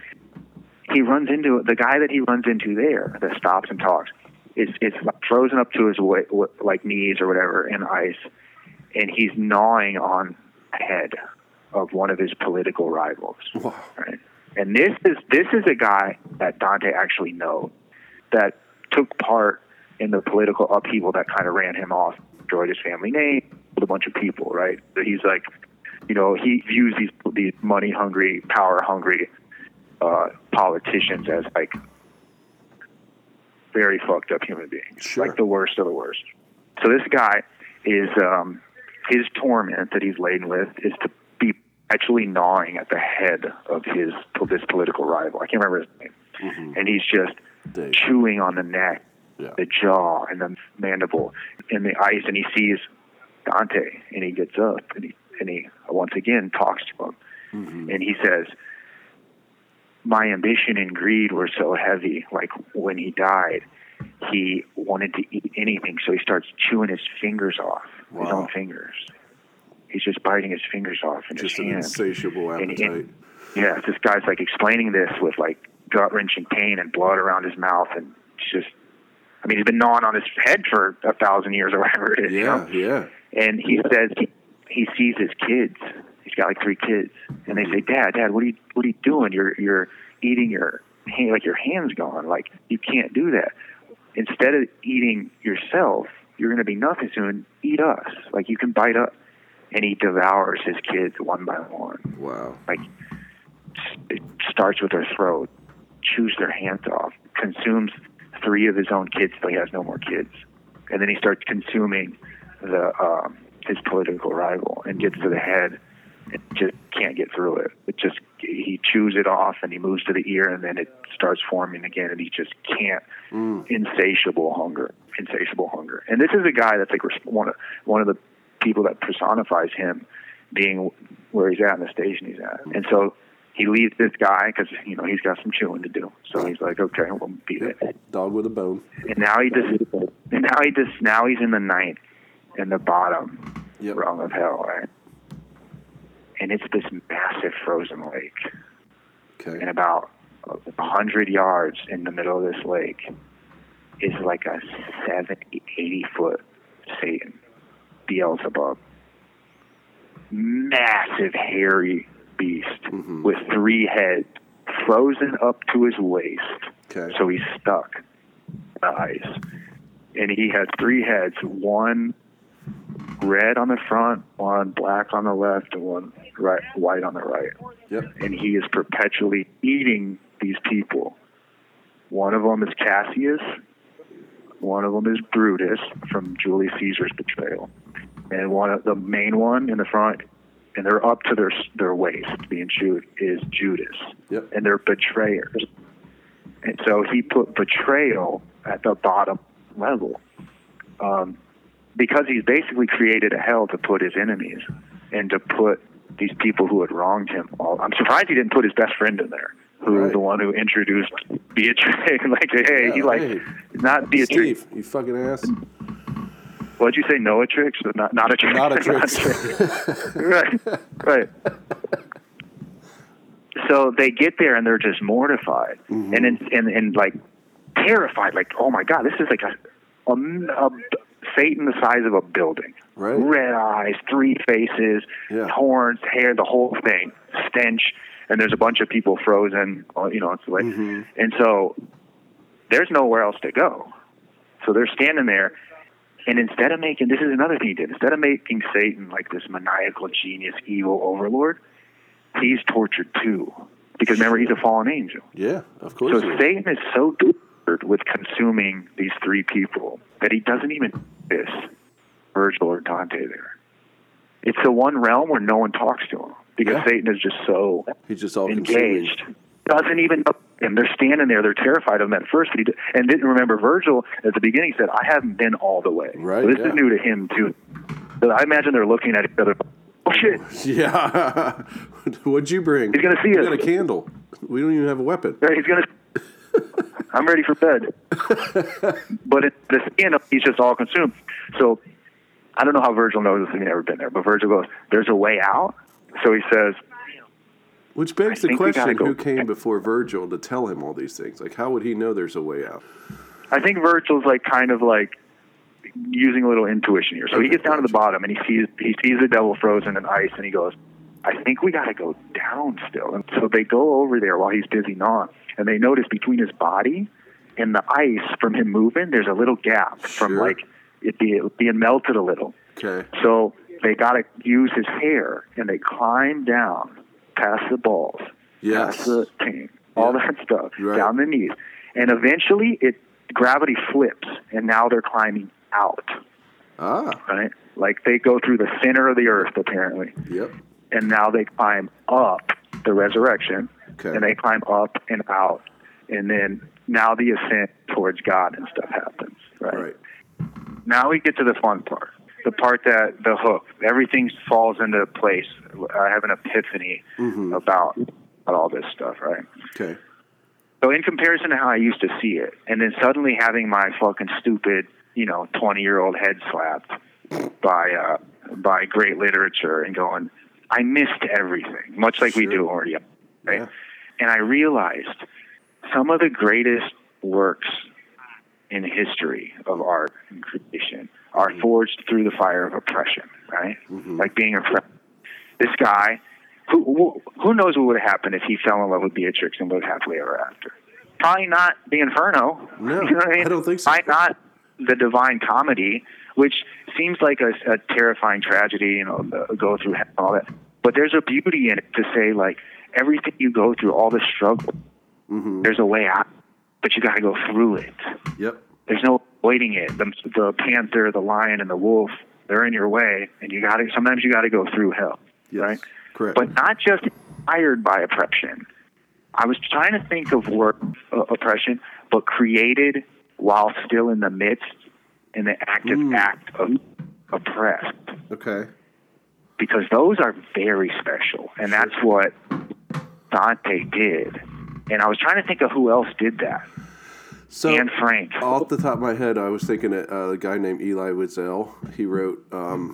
He runs into the guy that he runs into there that stops and talks. It's it's frozen up to his way, like knees or whatever in ice, and he's gnawing on the head of one of his political rivals. Wow. Right. And this is this is a guy that Dante actually knows, that took part in the political upheaval that kind of ran him off, destroyed his family name, killed a bunch of people, right? But he's like, you know, he views these these money hungry, power hungry uh, politicians as like very fucked up human beings, sure. like the worst of the worst. So this guy is um, his torment that he's laden with is to be actually gnawing at the head of his this political rival. I can't remember his name, mm-hmm. and he's just Dave. chewing on the neck. Yeah. The jaw and the mandible in the ice, and he sees Dante, and he gets up, and he and he once again talks to him, mm-hmm. and he says, "My ambition and greed were so heavy. Like when he died, he wanted to eat anything, so he starts chewing his fingers off, wow. his own fingers. He's just biting his fingers off in just his an hand. Insatiable appetite. And, and, yeah, this guy's like explaining this with like gut wrenching pain and blood around his mouth, and it's just." I mean, he's been gnawing on his head for a thousand years or whatever it is. Yeah, you know? yeah. And he says he, he sees his kids. He's got like three kids, and they say, "Dad, Dad, what are you what are you doing? You're you're eating your hand, like your hand's gone. Like you can't do that. Instead of eating yourself, you're going to be nothing soon. Eat us. Like you can bite up." And he devours his kids one by one. Wow. Like it starts with their throat, chews their hands off, consumes three of his own kids till he has no more kids, and then he starts consuming the um, his political rival and gets to the head and just can't get through it. It just he chews it off and he moves to the ear, and then it starts forming again, and he just can't. Mm. Insatiable hunger, insatiable hunger. And this is a guy that's like one of one of the people that personifies him being where he's at in the station he's at, and so. He leaves this guy because, you know, he's got some chewing to do. So he's like, okay, we'll beat it. Dog with a bone. And now he just, and now he just, now he's in the ninth, in the bottom yep. rung of hell, right? And it's this massive frozen lake. Okay. And about a hundred yards in the middle of this lake is like a seventy, eighty foot Satan, Beelzebub. Massive, hairy beast mm-hmm. with three heads, frozen up to his waist. Okay. So he's stuck in the ice. And he has three heads, one red on the front, one black on the left, and one right, white on the right. Yep. And he is perpetually eating these people. One of them is Cassius. One of them is Brutus from Julius Caesar's betrayal. And one of the main one in the front, and they're up to their their waist being chewed, is Judas. Yep. And they're betrayers. And so he put betrayal at the bottom level um, because he's basically created a hell to put his enemies. and to put these people who had wronged him all. I'm surprised he didn't put his best friend in there, who right. was the one who introduced Beatrix. Like, hey, yeah, he like hey. not Beatrix. Steve, you fucking ass. What'd you say? Noah Tricks? Not not a trick. Not a trick. Right, right. So they get there and they're just mortified mm-hmm. and, and and and like terrified. Like, oh my God, this is like a, a, a Satan the size of a building. Right. Red eyes, three faces, yeah. horns, hair, the whole thing, stench. And there's a bunch of people frozen. You know, it's like, mm-hmm. and so there's nowhere else to go. So they're standing there. And instead of making, this is another thing he did, instead of making Satan like this maniacal genius, evil overlord, he's tortured too. Because remember, he's a fallen angel. Yeah, of course. So Satan is so tortured with consuming these three people that he doesn't even miss Virgil or Dante there. It's the one realm where no one talks to him because yeah. Satan is just so he's just all engaged. Consuming. Doesn't even know him. They're standing there. They're terrified of him at first, but he did, and didn't remember Virgil at the beginning. Said, "I haven't been all the way." Right. So this yeah. is new to him too. So I imagine they're looking at each other. Oh shit! Yeah. What'd you bring? He's gonna see we us. Got a candle. We don't even have a weapon. Right, he's gonna. I'm ready for bed. But at the end, he's just all consumed. So I don't know how Virgil knows this. He's never been there, but Virgil goes, "There's a way out." So he says. Which begs the question, who came before Virgil to tell him all these things? Like, how would he know there's a way out? I think Virgil's like kind of like using a little intuition here. So okay, he gets down gotcha. to the bottom and he sees he sees the devil frozen in ice and he goes, I think we got to go down still. And so they go over there while he's busy gnawing and they notice between his body and the ice from him moving, there's a little gap sure. from like it being, being melted a little. Okay. So they got to use his hair and they climb down. Past the balls, yes. past the team, all yeah. that stuff, right. down the knees. And eventually it gravity flips, and now they're climbing out. Ah. Right? Like they go through the center of the earth, apparently. Yep. And now they climb up the resurrection, okay. and they climb up and out. And then now the ascent towards God and stuff happens. Right? Right. Now we get to the fun part. The part that the hook, everything falls into place. I have an epiphany mm-hmm. about, about all this stuff, right? Okay. So in comparison to how I used to see it, and then suddenly having my fucking stupid, you know, twenty-year-old head slapped by uh, by great literature and going, I missed everything, much like sure. we do already, right? Yeah. And I realized some of the greatest works in the history of art and creation are mm-hmm. forged through the fire of oppression, right? Mm-hmm. Like being oppressed. This guy, who, who who knows what would have happened if he fell in love with Beatrix and lived happily ever after? Probably not the Inferno. No, you know what I mean? I don't think so. Probably not the Divine Comedy, which seems like a, a terrifying tragedy, you know, the, go through hell and all that. But there's a beauty in it to say, like, everything you go through, all the struggle, mm-hmm. there's a way out, but you got to go through it. Yep. There's no avoiding it. The, the panther, the lion, and the wolf, they're in your way, and you got to. Sometimes you got to go through hell, yes. right? Correct. But not just inspired by oppression. I was trying to think of work uh, oppression, but created while still in the midst, in the active mm. act of oppressed. Okay. Because those are very special, and that's what Dante did. And I was trying to think of who else did that. So, Anne Frank. Off the top of my head, I was thinking of uh, a guy named Elie Wiesel. He wrote, um,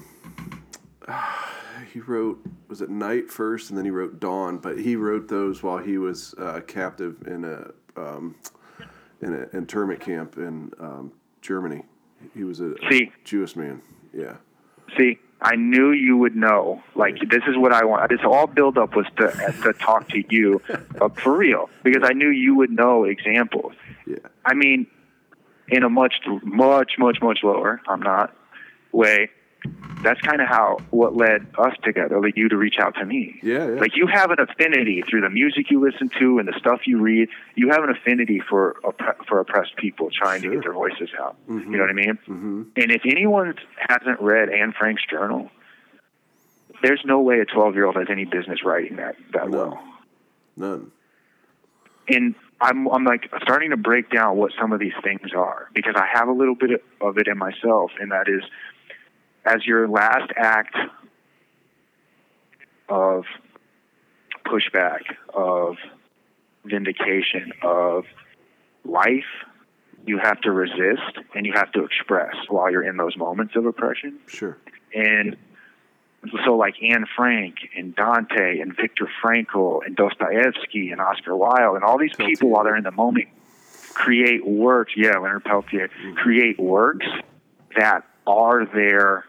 he wrote, was it Night first, and then he wrote Dawn. But he wrote those while he was uh, captive in a um, in an internment camp in um, Germany. He was a, See, a Jewish man. Yeah. See, I knew you would know. Like, this is what I want. This all build-up was to to talk to you uh, for real, because I knew you would know examples. Yeah. I mean, in a much, much, much, much lower, I'm not, way, that's kind of how, what led us together, like you to reach out to me. Yeah, yeah. Like, you have an affinity through the music you listen to and the stuff you read. You have an affinity for for oppressed people trying sure. to get their voices out. Mm-hmm. You know what I mean? Mm-hmm. And if anyone hasn't read Anne Frank's journal, there's no way a twelve-year-old has any business writing that, that no. well. None. And I'm I'm like starting to break down what some of these things are, because I have a little bit of it in myself, and that is, as your last act of pushback, of vindication, of life, you have to resist and you have to express while you're in those moments of oppression. Sure. And so like Anne Frank and Dante and Viktor Frankl and Dostoevsky and Oscar Wilde and all these Peltier. people while they're in the moment create works, yeah, Leonard Peltier, mm-hmm. create works that are their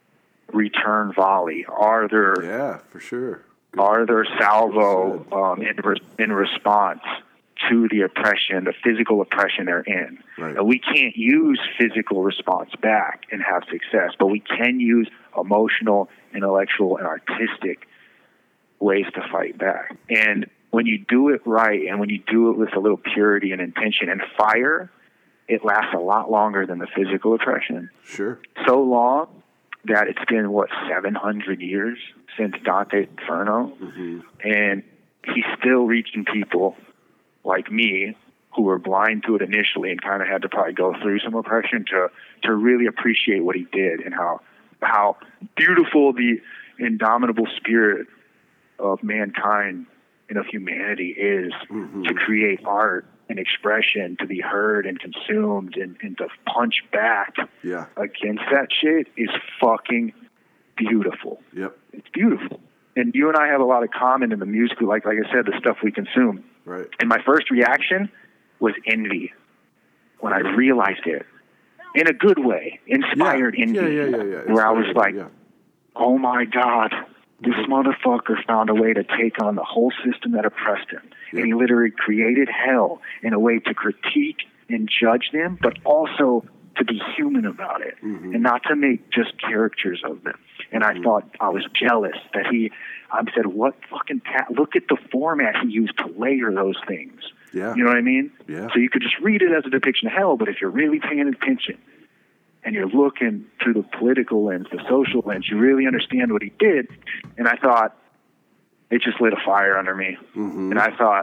return volley, are their... Yeah, for sure. Good. Are their salvo um, in, re- in response to the oppression, the physical oppression they're in. Right. And we can't use physical response back and have success, but we can use emotional, intellectual, and artistic ways to fight back. And when you do it right, and when you do it with a little purity and intention and fire, it lasts a lot longer than the physical oppression. Sure. So long that it's been, what, seven hundred years since Dante's Inferno, mm-hmm. and he's still reaching people like me who were blind to it initially and kind of had to probably go through some oppression to to really appreciate what he did and how how beautiful the indomitable spirit of mankind and of humanity is mm-hmm. to create art and expression, to be heard and consumed, and, and to punch back yeah. against that shit is fucking beautiful. Yep. It's beautiful. And you and I have a lot of common in the music, like like I said, the stuff we consume. Right. And my first reaction was envy when I realized it. In a good way. Inspired yeah. envy. Yeah, yeah, yeah, yeah. Where Inspired I was like, yeah. oh my God, this motherfucker found a way to take on the whole system that oppressed him. Yeah. And he literally created hell in a way to critique and judge them, but also to be human about it mm-hmm. and not to make just caricatures of them. And mm-hmm. I thought, I was jealous that he, I said, what fucking, ta- look at the format he used to layer those things. Yeah. You know what I mean? Yeah. So you could just read it as a depiction of hell, but if you're really paying attention and you're looking through the political lens, the social lens, you really understand what he did. And I thought, it just lit a fire under me. Mm-hmm. And I thought,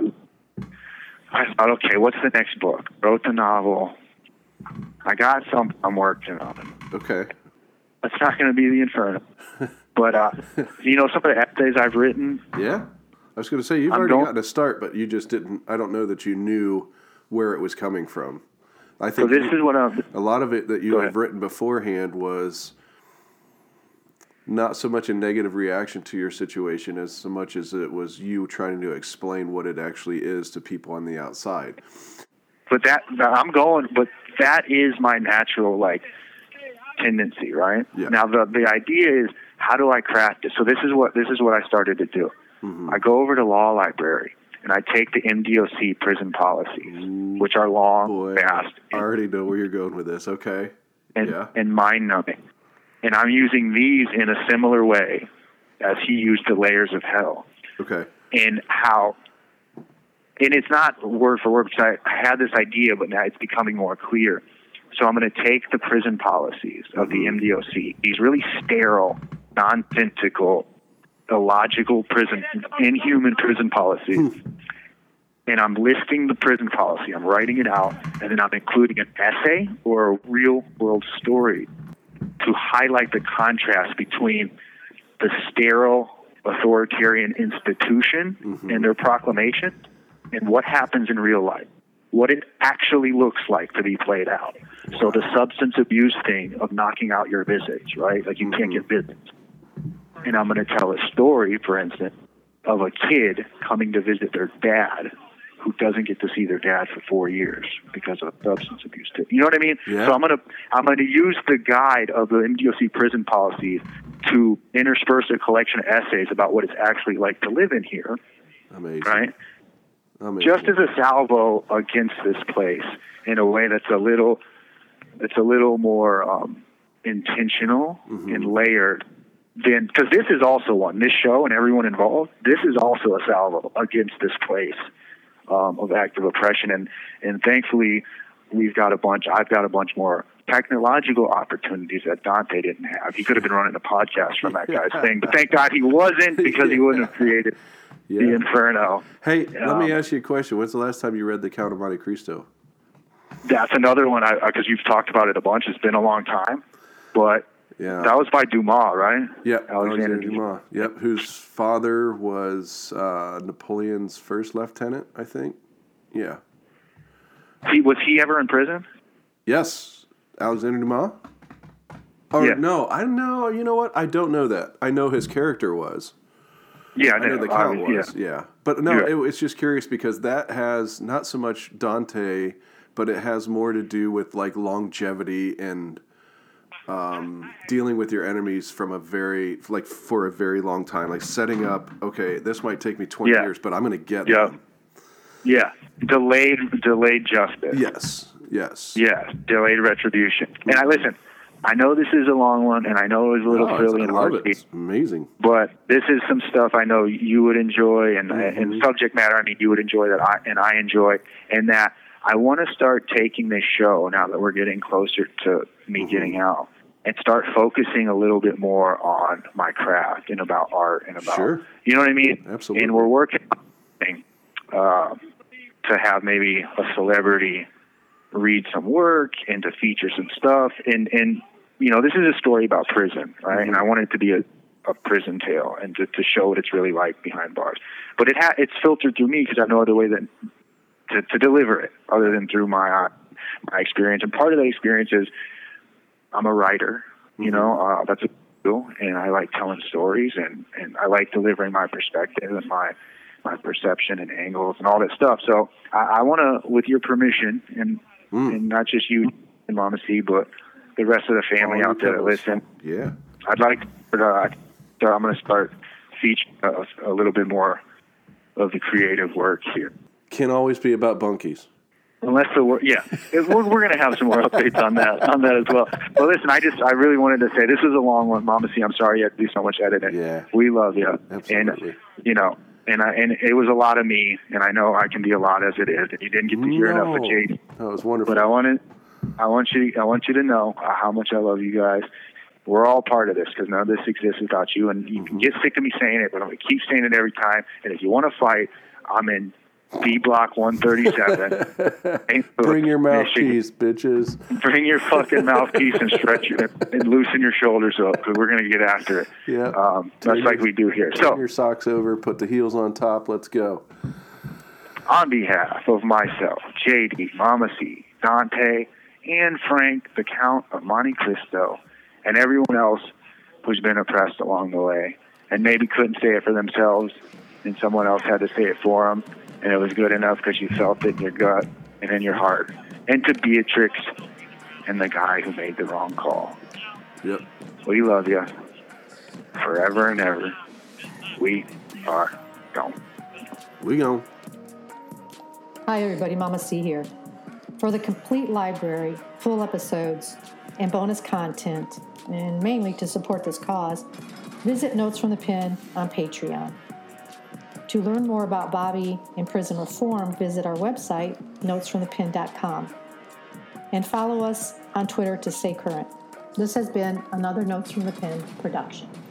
I thought, okay, what's the next book? Wrote the novel. I got something I'm working on. Okay. It's not going to be the Inferno. But, uh, you know, some of the essays I've written. Yeah. I was going to say, you've I'm already going, gotten a start, but you just didn't, I don't know that you knew where it was coming from. I think so this you, is what I'm, a lot of it that you have ahead. written beforehand was not so much a negative reaction to your situation as so much as it was you trying to explain what it actually is to people on the outside. But that, I'm going, but that is my natural, like, tendency, right? Yeah. Now, the the idea is, how do I craft it? So this is what this is what I started to do. Mm-hmm. I go over to law library, and I take the M D O C prison policies, Ooh, which are long, boy, fast. I already know where you're going with this. Okay. And, yeah. and mind-numbing. And I'm using these in a similar way as he used the layers of hell. Okay. And how, and it's not word for word, because I, I had this idea, but now it's becoming more clear. So I'm going to take the prison policies of mm-hmm. the M D O C, these really sterile, nonsensical, illogical prison, inhuman prison policies, and I'm listing the prison policy. I'm writing it out, and then I'm including an essay or a real-world story to highlight the contrast between the sterile authoritarian institution mm-hmm. and their proclamation and what happens in real life, what it actually looks like to be played out. So the substance abuse thing of knocking out your visits, right? Like you mm-hmm. can't get visits. And I'm going to tell a story, for instance, of a kid coming to visit their dad who doesn't get to see their dad for four years because of substance abuse. You know what I mean? Yeah. So I'm going to I'm going to use the guide of the M D O C prison policies to intersperse a collection of essays about what it's actually like to live in here. Amazing. Right? Amazing. Just as a salvo against this place in a way that's a little it's a little more um, intentional mm-hmm. and layered. Then, because this is also one, this show and everyone involved, this is also a salvo against this place um, of active oppression. And, and thankfully, we've got a bunch, I've got a bunch more technological opportunities that Dante didn't have. He could have been running a podcast from that guy's thing, but thank God he wasn't, because yeah. he wouldn't have created yeah. the Inferno. Hey, um, let me ask you a question. When's the last time you read The Count of Monte Cristo? That's another one, because you've talked about it a bunch. It's been a long time, but Yeah. That was by Dumas, right? Yep, Alexander Alexander Dumas. Yep, whose father was uh, Napoleon's first lieutenant, I think. Yeah. He, was he ever in prison? Yes, Alexander Dumas. Or Yeah. no, I don't know. You know what? I don't know that. I know his character was. Yeah, I know the count was. Yeah. yeah, but no, Yeah. it, it's just curious because that has not so much Dante, but it has more to do with like longevity and um, dealing with your enemies from a very like for a very long time, like setting up. Okay, this might take me twenty Yeah. years, but I'm going to get Yeah. them. Yeah, delayed delayed justice. Yes, yes. Yeah, delayed retribution. And I listen. I know this is a long one, and I know it was a little Oh, frilly I and love hard, it. It's amazing. but this is some stuff I know you would enjoy, and Mm-hmm. and subject matter. I mean, you would enjoy that, I and I enjoy, and that I want to start taking this show now that we're getting closer to me Mm-hmm. getting out, and start focusing a little bit more on my craft and about art and about Sure. you know what I mean. Absolutely. And we're working on uh, to have maybe a celebrity read some work and to feature some stuff. And, and you know, this is a story about prison, right? Mm-hmm. And I want it to be a, a prison tale and to, to show what it's really like behind bars. But it ha- it's filtered through me because I have no other way than to, to deliver it other than through my uh, my experience. And part of that experience is I'm a writer, you Mm-hmm. know, uh, that's a skill, and I like telling stories, and, and I like delivering my perspective and my my perception and angles and all that stuff. So I, I want to, with your permission, and Mm. and not just you and Mama C, but the rest of the family All out there that your listen, Yeah. I'd like to, uh, so I'm going to start featuring a, a little bit more of the creative work here. Can't always be about bunkies. Unless the wor- yeah, It- we're, we're going to have some more updates on that on that as well. But listen, I just I really wanted to say this is a long one, Mama C. I'm sorry you had to do so much editing. Yeah. We love you, Absolutely. and you know, and I and it was a lot of me, and I know I can be a lot as it is, and you didn't get to hear No. enough of J D. That was wonderful. But I wanted, I want you, I want you to know uh, how much I love you guys. We're all part of this because none of this exists without you. And you Mm-hmm. can get sick of me saying it, but I'm going to keep saying it every time. And if you want to fight, I'm in B Block one thirty-seven. Bring your Michigan. mouthpiece, bitches. Bring your fucking mouthpiece and stretch it and loosen your shoulders up because we're going to get after it. Yeah. Um, Turn that's like your- we do here. Turn So, your socks over, put the heels on top. Let's go. on behalf of myself, J D, Mama C, Dante, and Frank, the Count of Monte Cristo, and everyone else who's been oppressed along the way and maybe couldn't say it for themselves and someone else had to say it for them, and it was good enough because you felt it in your gut and in your heart. And to Beatrix and the guy who made the wrong call. Yep. We love you forever and ever. We are gone. We go. Hi, everybody. Mama C here. For the complete library, full episodes, and bonus content, and mainly to support this cause, visit Notes from the Pen on Patreon. To learn more about Bobby and prison reform, visit our website, notes from the pen dot com, and follow us on Twitter to stay current. This has been another Notes from the Pen production.